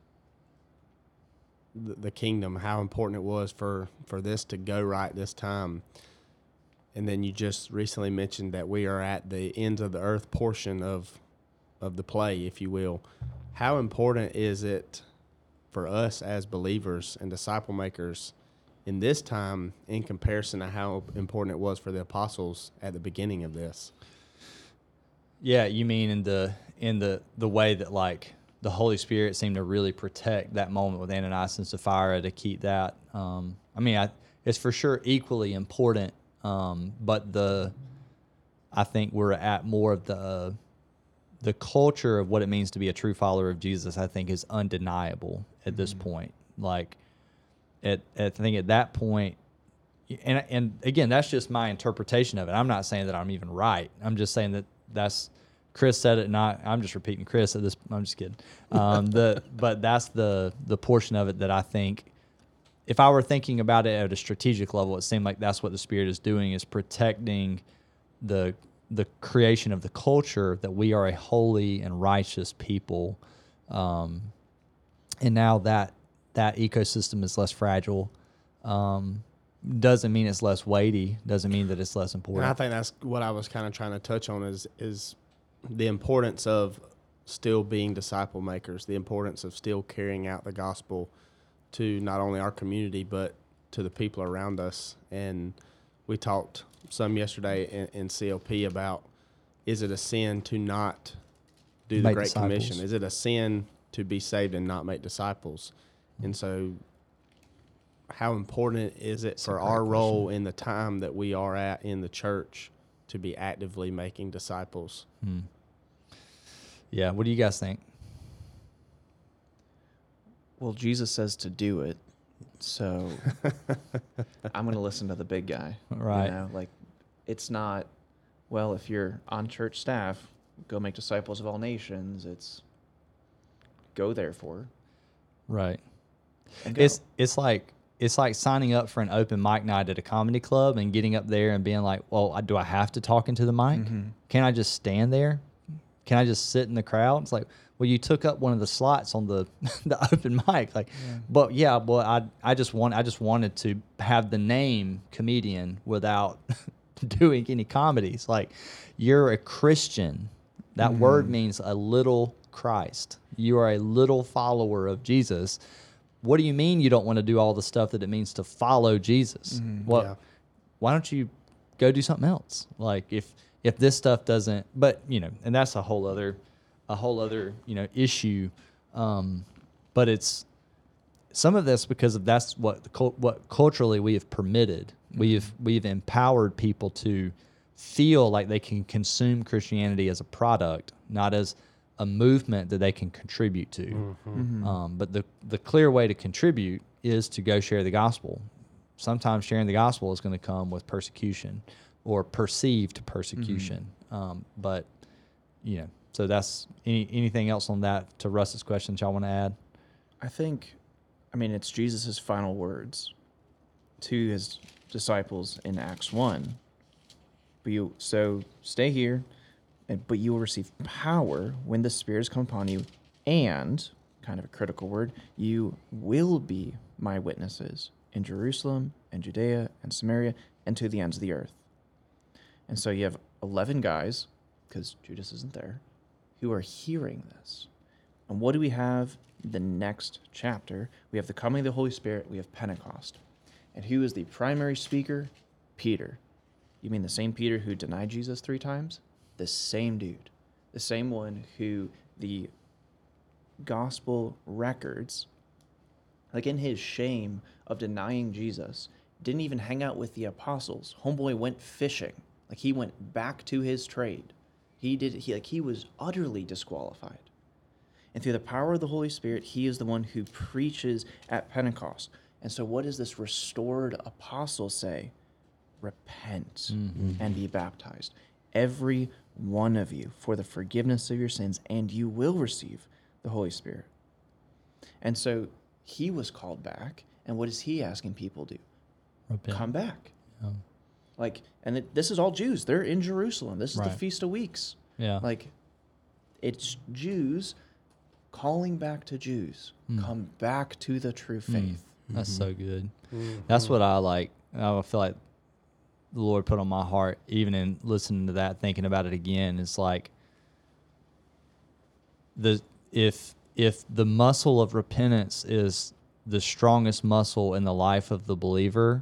the, the kingdom, how important it was for, for this to go right this time. And then you just recently mentioned that we are at the ends of the earth portion of of the play, if you will. How important is it for us as believers and disciple makers in this time in comparison to how important it was for the apostles at the beginning of this? Yeah, you mean in the in the the way that like the Holy Spirit seemed to really protect that moment with Ananias and Sapphira to keep that. Um, I mean, I, it's for sure equally important, um, but the I think we're at more of the the culture of what it means to be a true follower of Jesus. I think is undeniable at this point. Like, at, at I think at that point, and and again, that's just my interpretation of it. I'm not saying that I'm even right. I'm just saying that that's Chris said it, and I, I'm just repeating Chris at this. I'm just kidding. Um, the but that's the the portion of it that I think, if I were thinking about it at a strategic level, it seemed like that's what the Spirit is doing, is protecting the the creation of the culture that we are a holy and righteous people, um, and now that that ecosystem is less fragile. Um, doesn't mean it's less weighty. Doesn't mean that it's less important. And I think that's what I was kind of trying to touch on is is the importance of still being disciple makers, the importance of still carrying out the gospel to not only our community but to the people around us. And we talked some yesterday in, in C L P about, is it a sin to not do the Make Great disciples. Commission? Is it a sin to be saved and not make disciples? And so how important is it a for great our role in the time that we are at in the church to be actively making disciples? Hmm. Yeah. What do you guys think? Well, Jesus says to do it, so I'm going to listen to the big guy. Right. You know, like, it's not, well, if you're on church staff, go make disciples of all nations. It's go therefore. Right. And go. It's it's like it's like signing up for an open mic night at a comedy club and getting up there and being like, well, I- do I have to talk into the mic? Mhm. Can I just stand there? Can I just sit in the crowd? It's like, well, you took up one of the slots on the the open mic. Like, Yeah. but yeah, well, I I just want I just wanted to have the name comedian without doing any comedies. Like, you're a Christian. That Mhm. word means a little Christ. You are a little follower of Jesus. What do you mean you don't want to do all the stuff that it means to follow Jesus? Mhm. Well, Yeah. why don't you go do something else? Like, if if this stuff doesn't, but you know, and that's a whole other a whole other you know issue. Um, but it's some of this because of that's what the cul- what culturally we have permitted. We've we've empowered people to feel like they can consume Christianity as a product, not as a movement that they can contribute to. Mhm. Um, but the the clear way to contribute is to go share the gospel. Sometimes sharing the gospel is going to come with persecution or perceived persecution. Um, but you know, so that's any, anything else on that to Russ's questions y'all want to add? I think, I mean, it's Jesus' final words to his disciples in Acts one. But you, so stay here, and, but you will receive power when the Spirit has come upon you, and, kind of a critical word, you will be my witnesses in Jerusalem and Judea and Samaria and to the ends of the earth. And so you have eleven guys, because Judas isn't there, who are hearing this. And what do we have in the next chapter? We have the coming of the Holy Spirit. We have Pentecost. And who is the primary speaker? Peter. You mean the same Peter who denied Jesus three times? The same dude. The same one who the gospel records, like in his shame of denying Jesus, didn't even hang out with the apostles. Homeboy went fishing. Like he went back to his trade. He did he like he was utterly disqualified. And through the power of the Holy Spirit, he is the one who preaches at Pentecost. And so what does this restored apostle say? Repent Mm-hmm. and be baptized, every one of you, for the forgiveness of your sins, and you will receive the Holy Spirit. And so he was called back, and what is he asking people to do? Repent. Come back. Yeah. Like, and it, this is all Jews. They're in Jerusalem. This is Right. the Feast of Weeks. Yeah. Like, it's Jews calling back to Jews. Mm. Come back to the true faith. That's Mhm. so good. Mhm. That's what I like. I feel like the Lord put on my heart, even in listening to that, thinking about it again. It's like the if if the muscle of repentance is the strongest muscle in the life of the believer,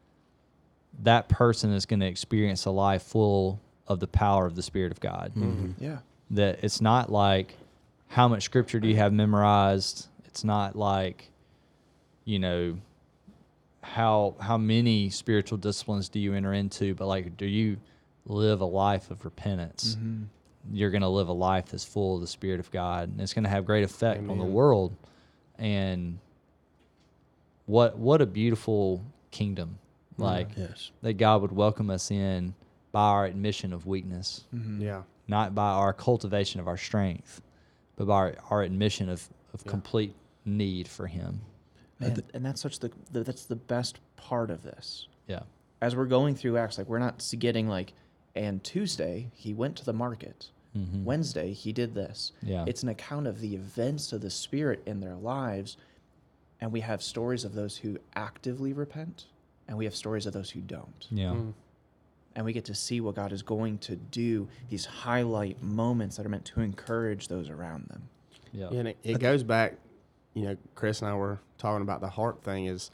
that person is going to experience a life full of the power of the Spirit of God. Mhm. Yeah. That it's not like how much scripture do you have memorized. It's not like, you know, how how many spiritual disciplines do you enter into, but like, do you live a life of repentance? Mm-hmm. You're going to live a life that's full of the Spirit of God, and it's going to have great effect on the Amen. world. And what what a beautiful kingdom, like Yes. that God would welcome us in by our admission of weakness, Mm-hmm. Yeah. not by our cultivation of our strength, but by our, our admission of, of Yeah. complete need for Him. Man, and that's such the, the that's the best part of this. Yeah. As we're going through Acts, like we're not s- getting like, and Tuesday he went to the market. Mm-hmm. Wednesday he did this. Yeah. It's an account of the events of the Spirit in their lives, and we have stories of those who actively repent, and we have stories of those who don't. Yeah. Mm. And we get to see what God is going to do, these highlight moments that are meant to encourage those around them. Yeah. Yeah, and it, it goes back, you know, Chris and I were talking about the heart thing is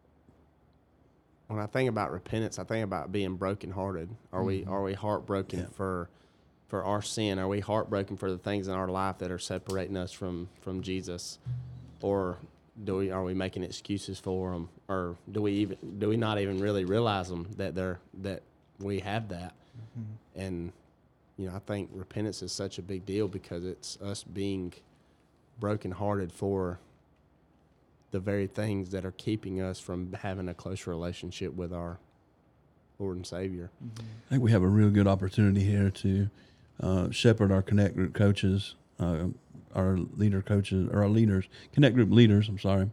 when I think about repentance, I think about being brokenhearted. Are we are we heartbroken Yeah. for for our sin? Are we heartbroken for the things in our life that are separating us from from Jesus? Or do we are we making excuses for them? Or do we even do we not even really realize them that they're that we have that? And you know, I think repentance is such a big deal because it's us being brokenhearted for the very things that are keeping us from having a close relationship with our Lord and Savior. I think we have a real good opportunity here to uh, shepherd our Connect Group coaches, uh, our leader coaches, or our leaders, Connect Group leaders, I'm sorry,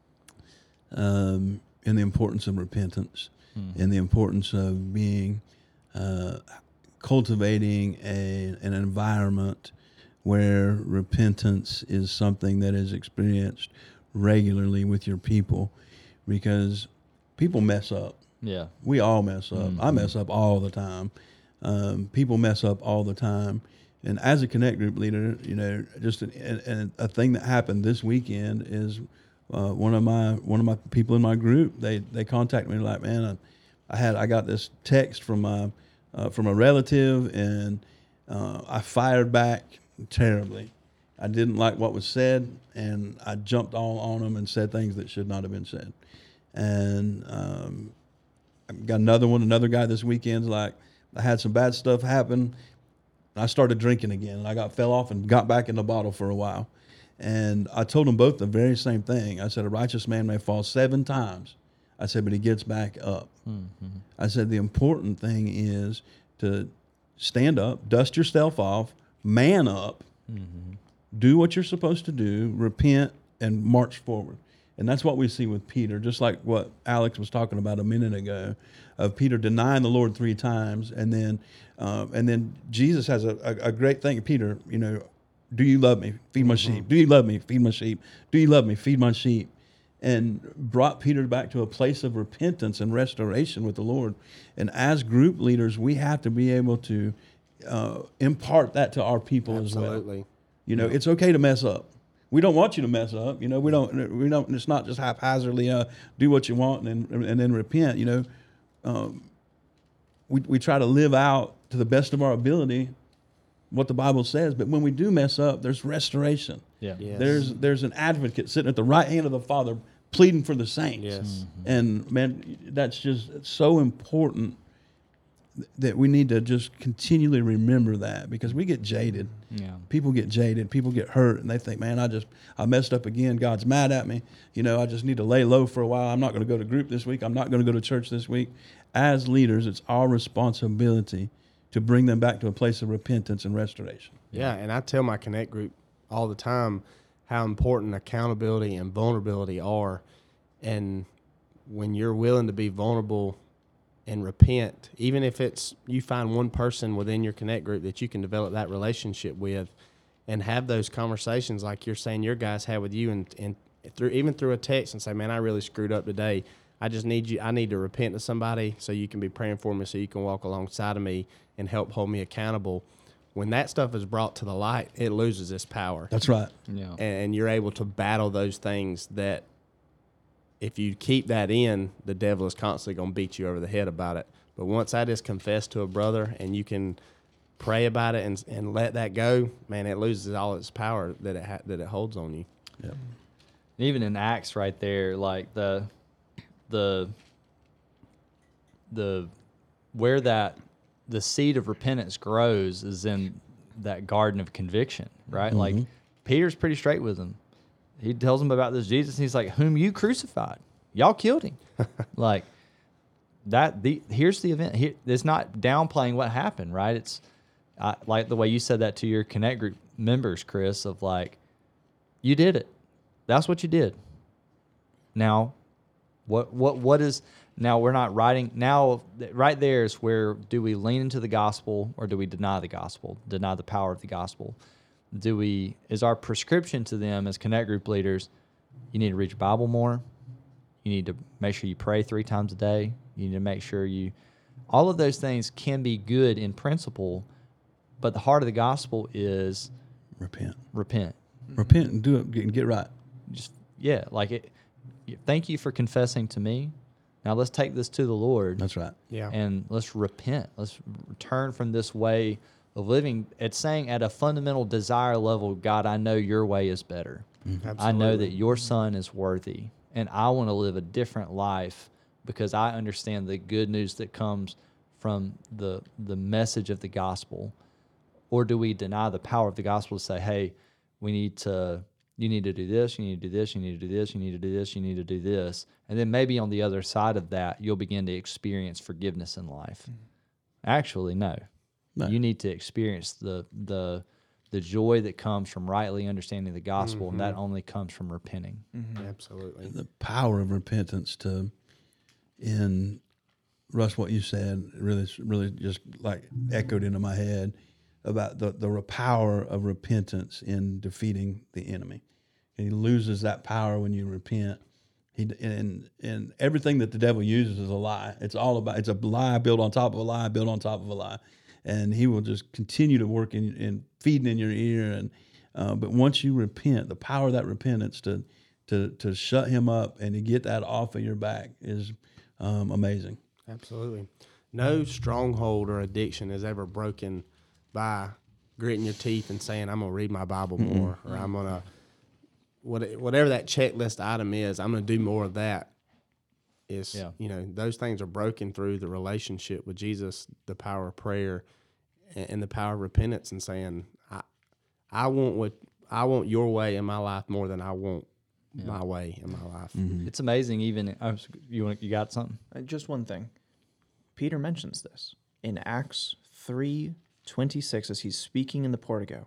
um, in the importance of repentance, Mhm. in the importance of being, uh, cultivating a, an environment where repentance is something that is experienced regularly with your people, because people mess up. Yeah. We all mess up. I Mhm. mess up all the time. Um, people mess up all the time. And as a Connect Group leader, you know, just an, and a thing that happened this weekend is uh, one of my one of my people in my group. They they contacted me like, man, I, I had I got this text from my uh, from a relative, and uh, I fired back terribly. I didn't like what was said, and I jumped all on them and said things that should not have been said. And um, I got another one, another guy this weekend's like, I had some bad stuff happen. I started drinking again, and I got fell off and got back in the bottle for a while. And I told them both the very same thing. I said, a righteous man may fall seven times. I said, but he gets back up. Mm-hmm. I said, the important thing is to stand up, dust yourself off, man up, Mm-hmm. do what you're supposed to do, repent, and march forward. And that's what we see with Peter, just like what Alex was talking about a minute ago, of Peter denying the Lord three times, and then, uh, and then Jesus has a, a, a great thing. Peter, you know, do you love me? Feed my sheep. Do you love me? Feed my sheep. Do you love me? Feed my sheep. And brought Peter back to a place of repentance and restoration with the Lord. And as group leaders, we have to be able to uh, impart that to our people as well. Absolutely. You know, it's okay to mess up. We don't want you to mess up. You know, we don't. We don't. It's not just haphazardly uh, do what you want and then and then repent. You know, um, we we try to live out to the best of our ability what the Bible says. But when we do mess up, there's restoration. Yeah. Yes. There's there's an advocate sitting at the right hand of the Father pleading for the saints. Yes. And man, that's just so important that we need to just continually remember that, because we get jaded. Yeah. People get jaded. People get hurt, and they think, man, I just I messed up again. God's mad at me. You know, I just need to lay low for a while. I'm not going to go to group this week. I'm not going to go to church this week. As leaders, it's our responsibility to bring them back to a place of repentance and restoration. Yeah, and I tell my Connect group all the time how important accountability and vulnerability are. And when you're willing to be vulnerable and repent, even if it's you find one person within your Connect group that you can develop that relationship with and have those conversations like you're saying your guys had with you, and, and through even through a text, and say, man, I really screwed up today. I just need you, I need to repent to somebody so you can be praying for me, so you can walk alongside of me and help hold me accountable. When that stuff is brought to the light, it loses its power. That's right. Yeah. And you're able to battle those things that if you keep that in, the devil is constantly going to beat you over the head about it. But once that is confessed to a brother and you can pray about it and and let that go, man, it loses all its power that it ha- that it holds on you. Yep. Even in Acts right there, like the the the where that the seed of repentance grows is in that garden of conviction, right? Like Peter's pretty straight with him. He tells him about this Jesus, and he's like, whom you crucified. Y'all killed him. Like that the here's the event. Here, it's not downplaying what happened, right? It's I, like the way you said that to your Connect group members, Chris, of like, you did it. That's what you did. Now, what what what is now we're not writing now right there is where do we lean into the gospel or do we deny the gospel, deny the power of the gospel? Do we is our prescription to them as Connect group leaders, you need to read your Bible more, you need to make sure you pray three times a day, you need to make sure you all of those things can be good in principle, but the heart of the gospel is Repent. repent. Repent and do it and get right. Just yeah, like it. Thank you for confessing to me. Now let's take this to the Lord. That's right. Yeah. And let's repent. Let's turn from this way of living. It's saying at a fundamental desire level, God, I know your way is better. Absolutely. I know that your son is worthy, and I want to live a different life because I understand the good news that comes from the the message of the gospel. Or do we deny the power of the gospel to say, hey, we need to, you need to do this, you need to do this, you need to do this, you need to do this, you need to do this. And then maybe on the other side of that, you'll begin to experience forgiveness in life. Mm-hmm. Actually, no. No. You need to experience the the the joy that comes from rightly understanding the gospel, mm-hmm. and that only comes from repenting. Mm-hmm. Absolutely. The power of repentance to, in Russ, what you said really, really just like echoed into my head about the, the power of repentance in defeating the enemy. And he loses that power when you repent. He and and everything that the devil uses is a lie. It's all about it's a lie built on top of a lie, built on top of a lie. And he will just continue to work in, in feeding in your ear. And uh, but once you repent, the power of that repentance to to to shut him up and to get that off of your back is um, amazing. Absolutely. No stronghold or addiction is ever broken by gritting your teeth and saying, I'm going to read my Bible more, mm-hmm. or I'm going to, whatever that checklist item is, I'm going to do more of that. Is, yeah. you know, those things are broken through the relationship with Jesus, the power of prayer, and, and the power of repentance, and saying, I, I want what I want your way in my life more than I want yeah. my way in my life. Mm-hmm. It's amazing. Even I was, you want you got something? Uh, just one thing. Peter mentions this in Acts three twenty-six as he's speaking in the portico.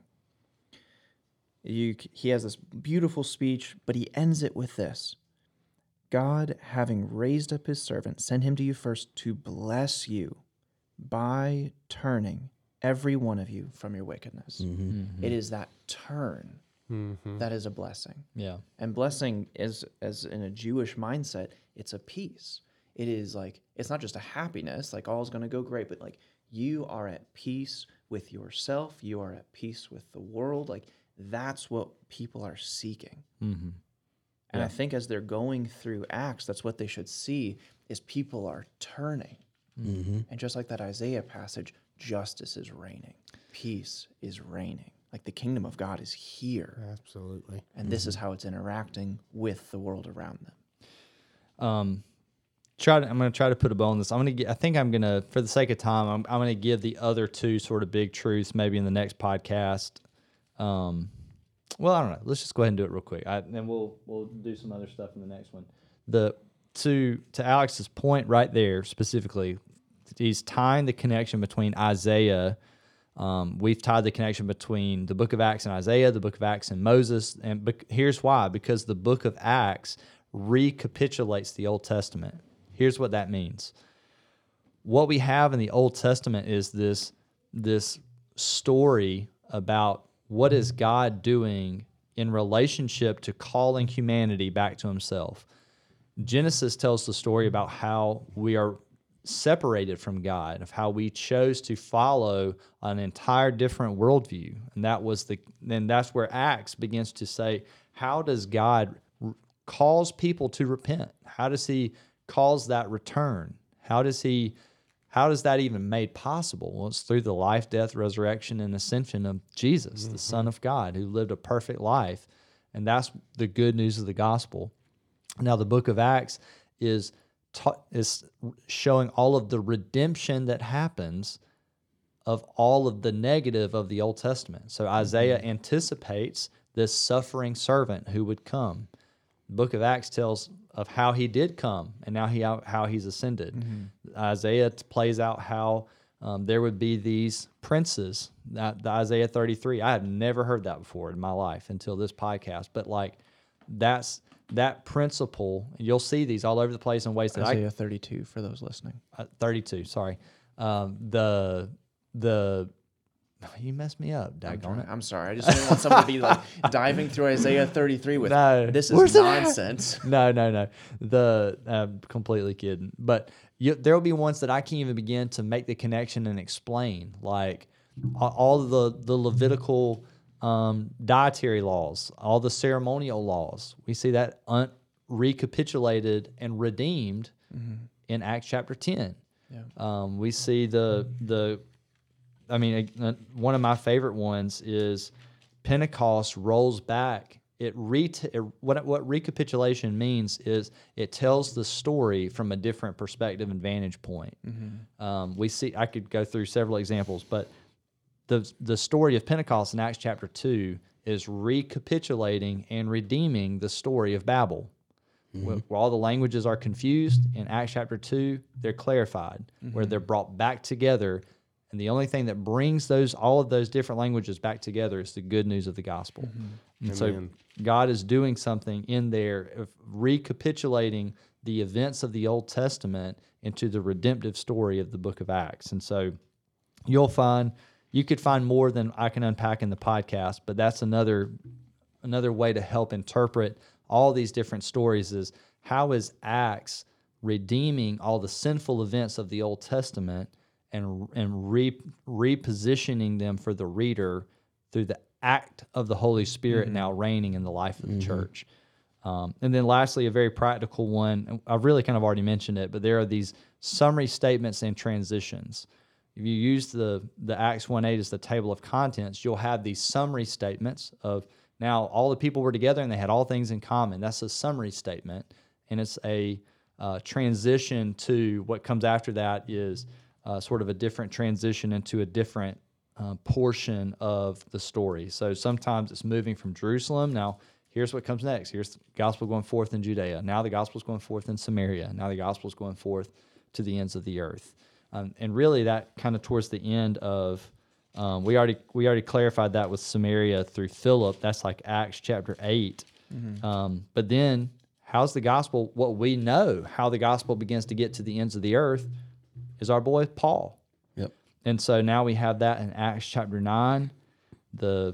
You, he has this beautiful speech, but he ends it with this. God, having raised up his servant, sent him to you first to bless you by turning every one of you from your wickedness. Mm-hmm. Mm-hmm. It is that turn mm-hmm. that is a blessing. Yeah. And blessing is, as in a Jewish mindset, it's a peace. It is like, it's not just a happiness, like all is going to go great, but like you are at peace with yourself. You are at peace with the world. Like that's what people are seeking. Mm-hmm. And yeah. I think as they're going through Acts, that's what they should see is people are turning. Mm-hmm. And just like that Isaiah passage, justice is reigning. peace is reigning. Like the kingdom of God is here. Absolutely. And this is how it's interacting with the world around them. Um, try to, I'm going to try to put a bow on this. I'm going to. I think I'm going to, for the sake of time, I'm, I'm going to give the other two sort of big truths maybe in the next podcast. Um, well, I don't know. Let's just go ahead and do it real quick, I, and then we'll we'll do some other stuff in the next one. The to to Alex's point right there specifically, he's tying the connection between Isaiah. Um, we've tied the connection between the book of Acts and Isaiah, the book of Acts and Moses, and be, here's why: because the book of Acts recapitulates the Old Testament. Here's what that means. What we have in the Old Testament is this, this story about what is God doing in relationship to calling humanity back to himself. Genesis tells the story about how we are separated from God, of how we chose to follow an entire different worldview. And that was the, then that's where Acts begins to say, how does God calls people to repent? How does he cause that return? How does he, how is that even made possible? Well, it's through the life, death, resurrection, and ascension of Jesus, mm-hmm. the Son of God, who lived a perfect life. And that's the good news of the gospel. Now, the book of Acts is ta- is showing all of the redemption that happens of all of the negative of the Old Testament. So Isaiah mm-hmm. anticipates this suffering servant who would come. The book of Acts tells of how he did come and now he how he's ascended. Mm-hmm. Isaiah plays out how um, there would be these princes. That the Isaiah thirty-three, I have never heard that before in my life until this podcast. But like that's that principle, and you'll see these all over the place in ways that Isaiah I thirty-two for those listening. Uh, thirty-two, sorry. Um, the the You messed me up, daggone it. I'm sorry. I just didn't want someone to be like diving through Isaiah thirty-three with, no. this Where's is nonsense. No, no, no. The I'm completely kidding. But you, there will be ones that I can't even begin to make the connection and explain, like all the, the Levitical um, dietary laws, all the ceremonial laws. We see that un- recapitulated and redeemed mm-hmm. in Acts chapter ten. Yeah. Um, we see the the I mean, uh, one of my favorite ones is Pentecost rolls back. It, re- it what what recapitulation means is it tells the story from a different perspective and vantage point. Mm-hmm. Um, we see I could go through several examples, but the the story of Pentecost in Acts chapter two is recapitulating and redeeming the story of Babel. Mm-hmm. Where, where all the languages are confused, in Acts chapter two, they're clarified, mm-hmm. where they're brought back together. And the only thing that brings those all of those different languages back together is the good news of the gospel. Mm-hmm. And Amen. So God is doing something in there of recapitulating the events of the Old Testament into the redemptive story of the book of Acts. And so you'll find, you could find more than I can unpack in the podcast, but that's another another way to help interpret all these different stories is how is Acts redeeming all the sinful events of the Old Testament and and re, repositioning them for the reader through the act of the Holy Spirit mm-hmm. now reigning in the life of the mm-hmm. church. Um, and then lastly, a very practical one, I've really kind of already mentioned it, but there are these summary statements and transitions. If you use the, the Acts one eight as the table of contents, you'll have these summary statements of now all the people were together and they had all things in common. That's a summary statement, and it's a uh, transition to what comes after that is Uh, sort of a different transition into a different uh, portion of the story. So sometimes it's moving from Jerusalem. Now, here's what comes next. Here's the gospel going forth in Judea. Now the gospel's going forth in Samaria. Now the gospel's going forth to the ends of the earth. Um, and really that kind of towards the end of, um, we already we already clarified that with Samaria through Philip. That's like Acts chapter eight. Mm-hmm. Um, but then how's the gospel, what we know, how the gospel begins to get to the ends of the earth is our boy Paul. Yep. And so now we have that in Acts chapter nine. The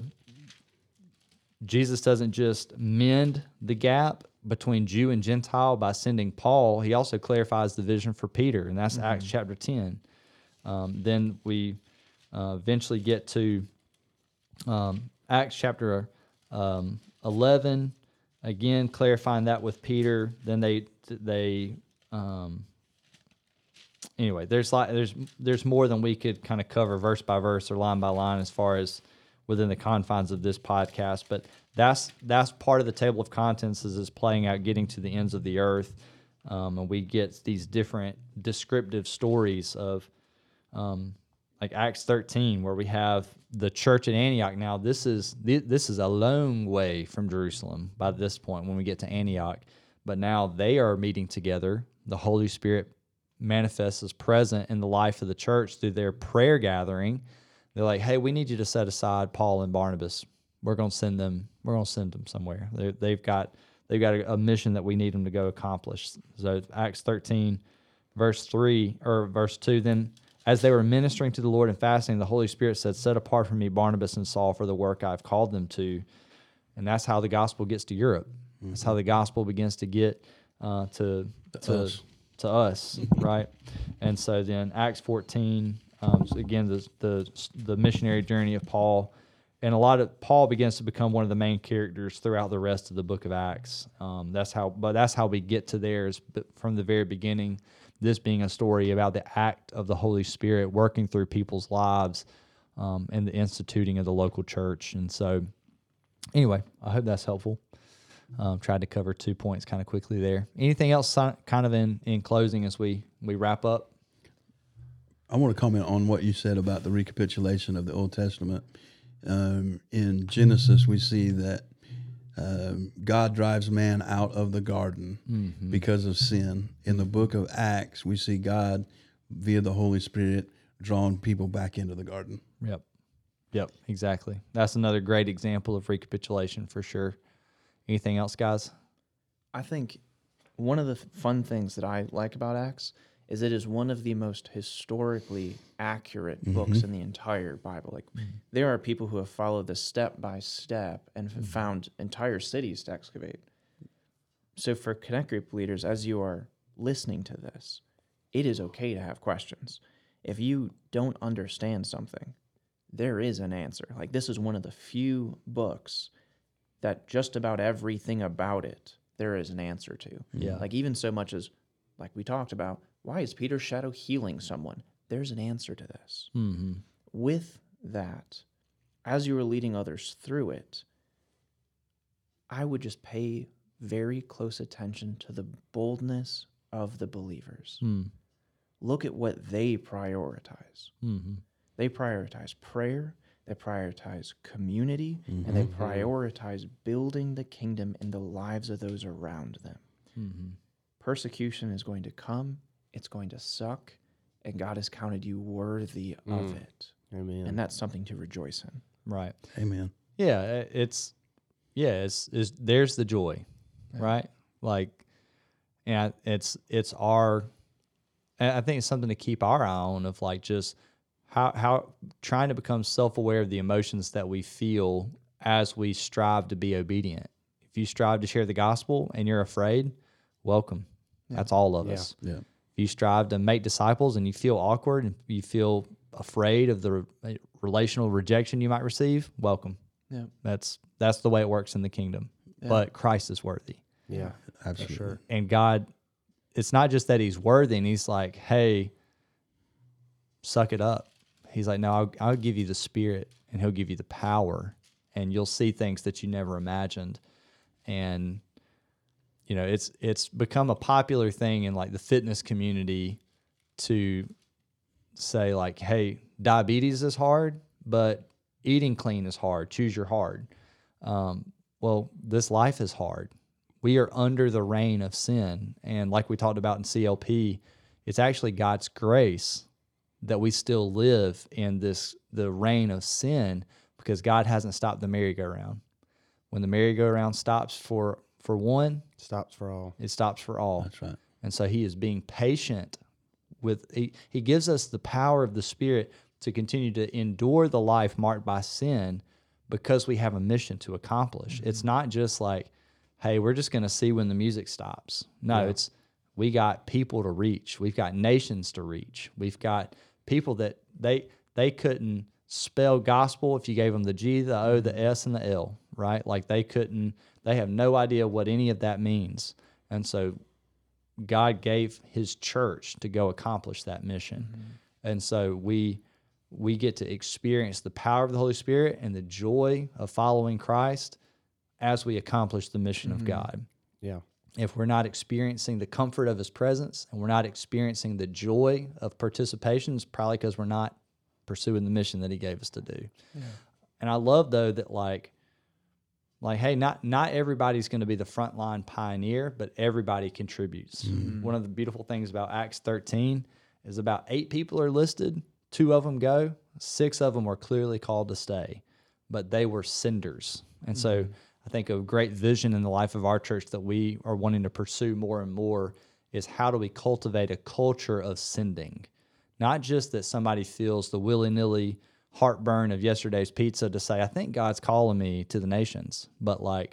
Jesus doesn't just mend the gap between Jew and Gentile by sending Paul. He also clarifies the vision for Peter, and that's mm-hmm. Acts chapter ten. Um, then we uh, eventually get to um, Acts chapter um, eleven, again clarifying that with Peter. Then they they um, anyway, there's like there's there's more than we could kind of cover verse by verse or line by line as far as within the confines of this podcast. But that's that's part of the table of contents is is playing out, getting to the ends of the earth, um, and we get these different descriptive stories of, um, like Acts thirteen, where we have the church at Antioch. Now this is this is a long way from Jerusalem by this point when we get to Antioch, but now they are meeting together. The Holy Spirit manifests as present in the life of the church through their prayer gathering. They're like, hey, we need you to set aside Paul and Barnabas. We're going to send them. We're going to send them somewhere. They're, they've got they've got a, a mission that we need them to go accomplish. So Acts thirteen, verse three or verse two. Then, as they were ministering to the Lord and fasting, the Holy Spirit said, "Set apart from me Barnabas and Saul for the work I've called them to." And that's how the gospel gets to Europe. Mm-hmm. That's how the gospel begins to get uh, to to us. to us, right? And so then Acts fourteen. Um, so again, the, the the missionary journey of Paul, and a lot of Paul begins to become one of the main characters throughout the rest of the book of Acts. Um, that's how, but that's how we get to there is from the very beginning. This being a story about the act of the Holy Spirit working through people's lives, um, and the instituting of the local church. And so, anyway, I hope that's helpful. Um, tried to cover two points kind of quickly there. Anything else, kind of in in closing as we we wrap up? I want to comment on what you said about the recapitulation of the Old Testament. Um, in Genesis, we see that um, God drives man out of the garden mm-hmm. because of sin. In the book of Acts, we see God, via the Holy Spirit, drawing people back into the garden. Yep. Yep, exactly. That's another great example of recapitulation for sure. Anything else, guys? I think one of the fun things that I like about Acts is it is one of the most historically accurate mm-hmm. books in the entire Bible. Like mm-hmm. there are people who have followed this step by step and mm-hmm. found entire cities to excavate. So for Connect Group leaders, as you are listening to this, it is okay to have questions. If you don't understand something, there is an answer. Like this is one of the few books that just about everything about it, there is an answer to. Yeah. Like even so much as, like we talked about, why is Peter's shadow healing someone? There's an answer to this. Mm-hmm. With that, as you are leading others through it, I would just pay very close attention to the boldness of the believers. Mm. Look at what they prioritize. Mm-hmm. They prioritize prayer, they prioritize community, mm-hmm. and they prioritize building the kingdom in the lives of those around them. Mm-hmm. Persecution is going to come. It's going to suck, and God has counted you worthy mm. of it. Amen. And that's something to rejoice in. Right. Amen. Yeah, it's yeah, it's, it's there's the joy, yeah. right? Like, and it's it's our. I think it's something to keep our eye on of like just how how trying to become self-aware of the emotions that we feel as we strive to be obedient. If you strive to share the gospel and you're afraid, welcome. Yeah. That's all of yeah. us. Yeah. If you strive to make disciples and you feel awkward and you feel afraid of the re- relational rejection you might receive, welcome. Yeah. That's that's the way it works in the kingdom. Yeah. But Christ is worthy. Yeah, absolutely. For sure. And God, it's not just that he's worthy and he's like, hey, suck it up. He's like, no, I'll, I'll give you the Spirit and he'll give you the power and you'll see things that you never imagined. And you know, it's it's become a popular thing in like the fitness community to say like, hey, diabetes is hard, but eating clean is hard. Choose your hard. Um, well, this life is hard. We are under the reign of sin. And like we talked about in C L P, it's actually God's grace that we still live in this the reign of sin because God hasn't stopped the merry-go-round. When the merry-go-round stops for For one, stops for all. It stops for all. That's right. And so he is being patient with, he, he gives us the power of the Spirit to continue to endure the life marked by sin because we have a mission to accomplish. Mm-hmm. It's not just like, hey, we're just going to see when the music stops. No, yeah. it's, we got people to reach. We've got nations to reach. We've got people that they, they couldn't spell gospel if you gave them the G, the O, the S, and the L, right? Like they couldn't, they have no idea what any of that means. And so God gave his church to go accomplish that mission. Mm-hmm. And so we we get to experience the power of the Holy Spirit and the joy of following Christ as we accomplish the mission mm-hmm. of God. Yeah. If we're not experiencing the comfort of his presence and we're not experiencing the joy of participation, it's probably because we're not pursuing the mission that he gave us to do. Yeah. And I love, though, that like, like, hey, not not everybody's going to be the frontline pioneer, but everybody contributes. Mm-hmm. One of the beautiful things about Acts thirteen is about eight people are listed, two of them go, six of them were clearly called to stay, but they were senders. And mm-hmm. so I think a great vision in the life of our church that we are wanting to pursue more and more is how do we cultivate a culture of sending? Not just that somebody feels the willy-nilly heartburn of yesterday's pizza to say, I think God's calling me to the nations, but like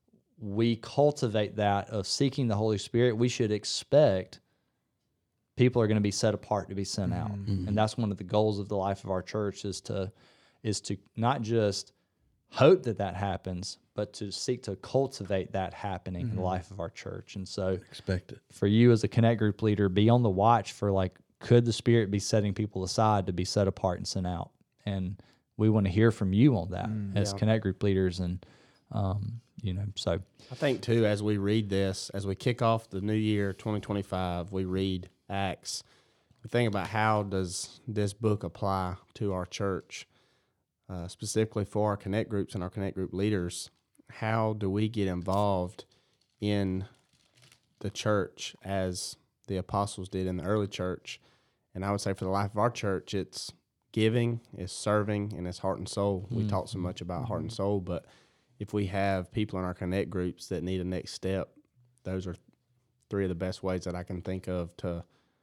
we cultivate that of seeking the Holy Spirit. We should expect people are going to be set apart to be sent out. Mm-hmm. And that's one of the goals of the life of our church is to is to not just hope that that happens, but to seek to cultivate that happening mm-hmm. in the life of our church. And so expect it. For you as a Connect group leader, be on the watch for like, could the Spirit be setting people aside to be set apart and sent out? And we want to hear from you on that mm, as yeah. Connect group leaders. And, um, you know, so. I think, too, as we read this, as we kick off the new year, twenty twenty-five, we read Acts. We think about how does this book apply to our church, uh, specifically for our Connect groups and our Connect group leaders. How do we get involved in the church as the apostles did in the early church? And I would say for the life of our church, it's giving, it's serving, and it's heart and soul. Mm-hmm. We talk so much about mm-hmm. heart and soul, but if we have people in our Connect groups that need a next step, those are three of the best ways that I can think of to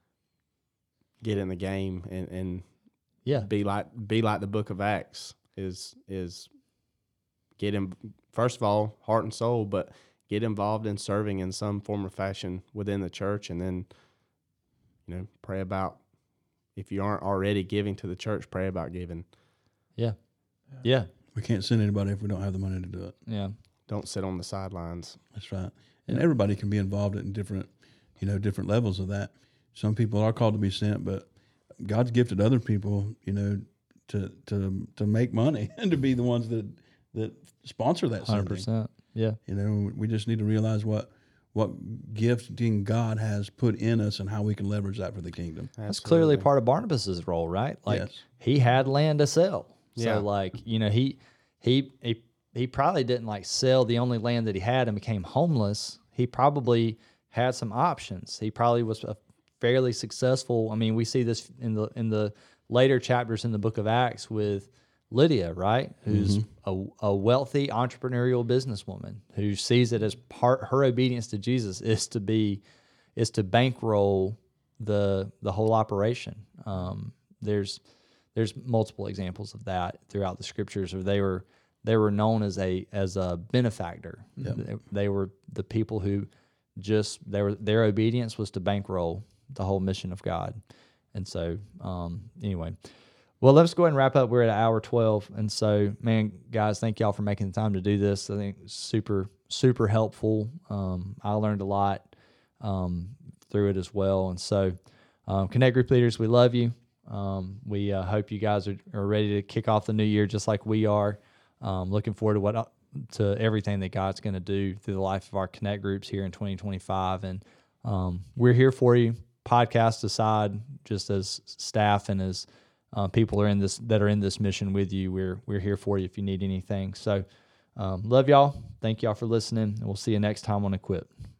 get in the game and, and yeah, be like be like the book of Acts is is get in, first of all, heart and soul, but get involved in serving in some form or fashion within the church, and then, you know, pray about, if you aren't already giving to the church, pray about giving. Yeah. Yeah. We can't send anybody if we don't have the money to do it. Yeah. Don't sit on the sidelines. That's right. And yeah. everybody can be involved in different, you know, different levels of that. Some people are called to be sent, but God's gifted other people, you know, to to to make money and to be the ones that that sponsor that sending. one hundred percent. Yeah. You know, we just need to realize what what gifting God has put in us and how we can leverage that for the kingdom. Absolutely. That's clearly part of Barnabas's role, right? Like yes. he had land to sell. So yeah. like, you know, he, he, he, he probably didn't like sell the only land that he had and became homeless. He probably had some options. He probably was a fairly successful. I mean, we see this in the, in the later chapters in the book of Acts with Lydia, right? Who's mm-hmm. a, a wealthy entrepreneurial businesswoman who sees it as part, her obedience to Jesus is to be, is to bankroll the, the whole operation. Um, there's, There's multiple examples of that throughout the scriptures, where they were they were known as a as a benefactor. Yep. They, they were the people who just they were their obedience was to bankroll the whole mission of God. And so, um, anyway, well, let's go ahead and wrap up. We're at hour twelve, and so, man, guys, thank y'all for making the time to do this. I think it's super super helpful. Um, I learned a lot um, through it as well, and so, um, Connect Group leaders, we love you. Um, we uh, hope you guys are, are ready to kick off the new year just like we are. Um, looking forward to what to everything that God's going to do through the life of our Connect groups here in twenty twenty-five. And um, we're here for you, podcast aside, just as staff and as uh, people are in this that are in this mission with you. We're we're here for you if you need anything. So um, love y'all. Thank y'all for listening, and we'll see you next time on Equip.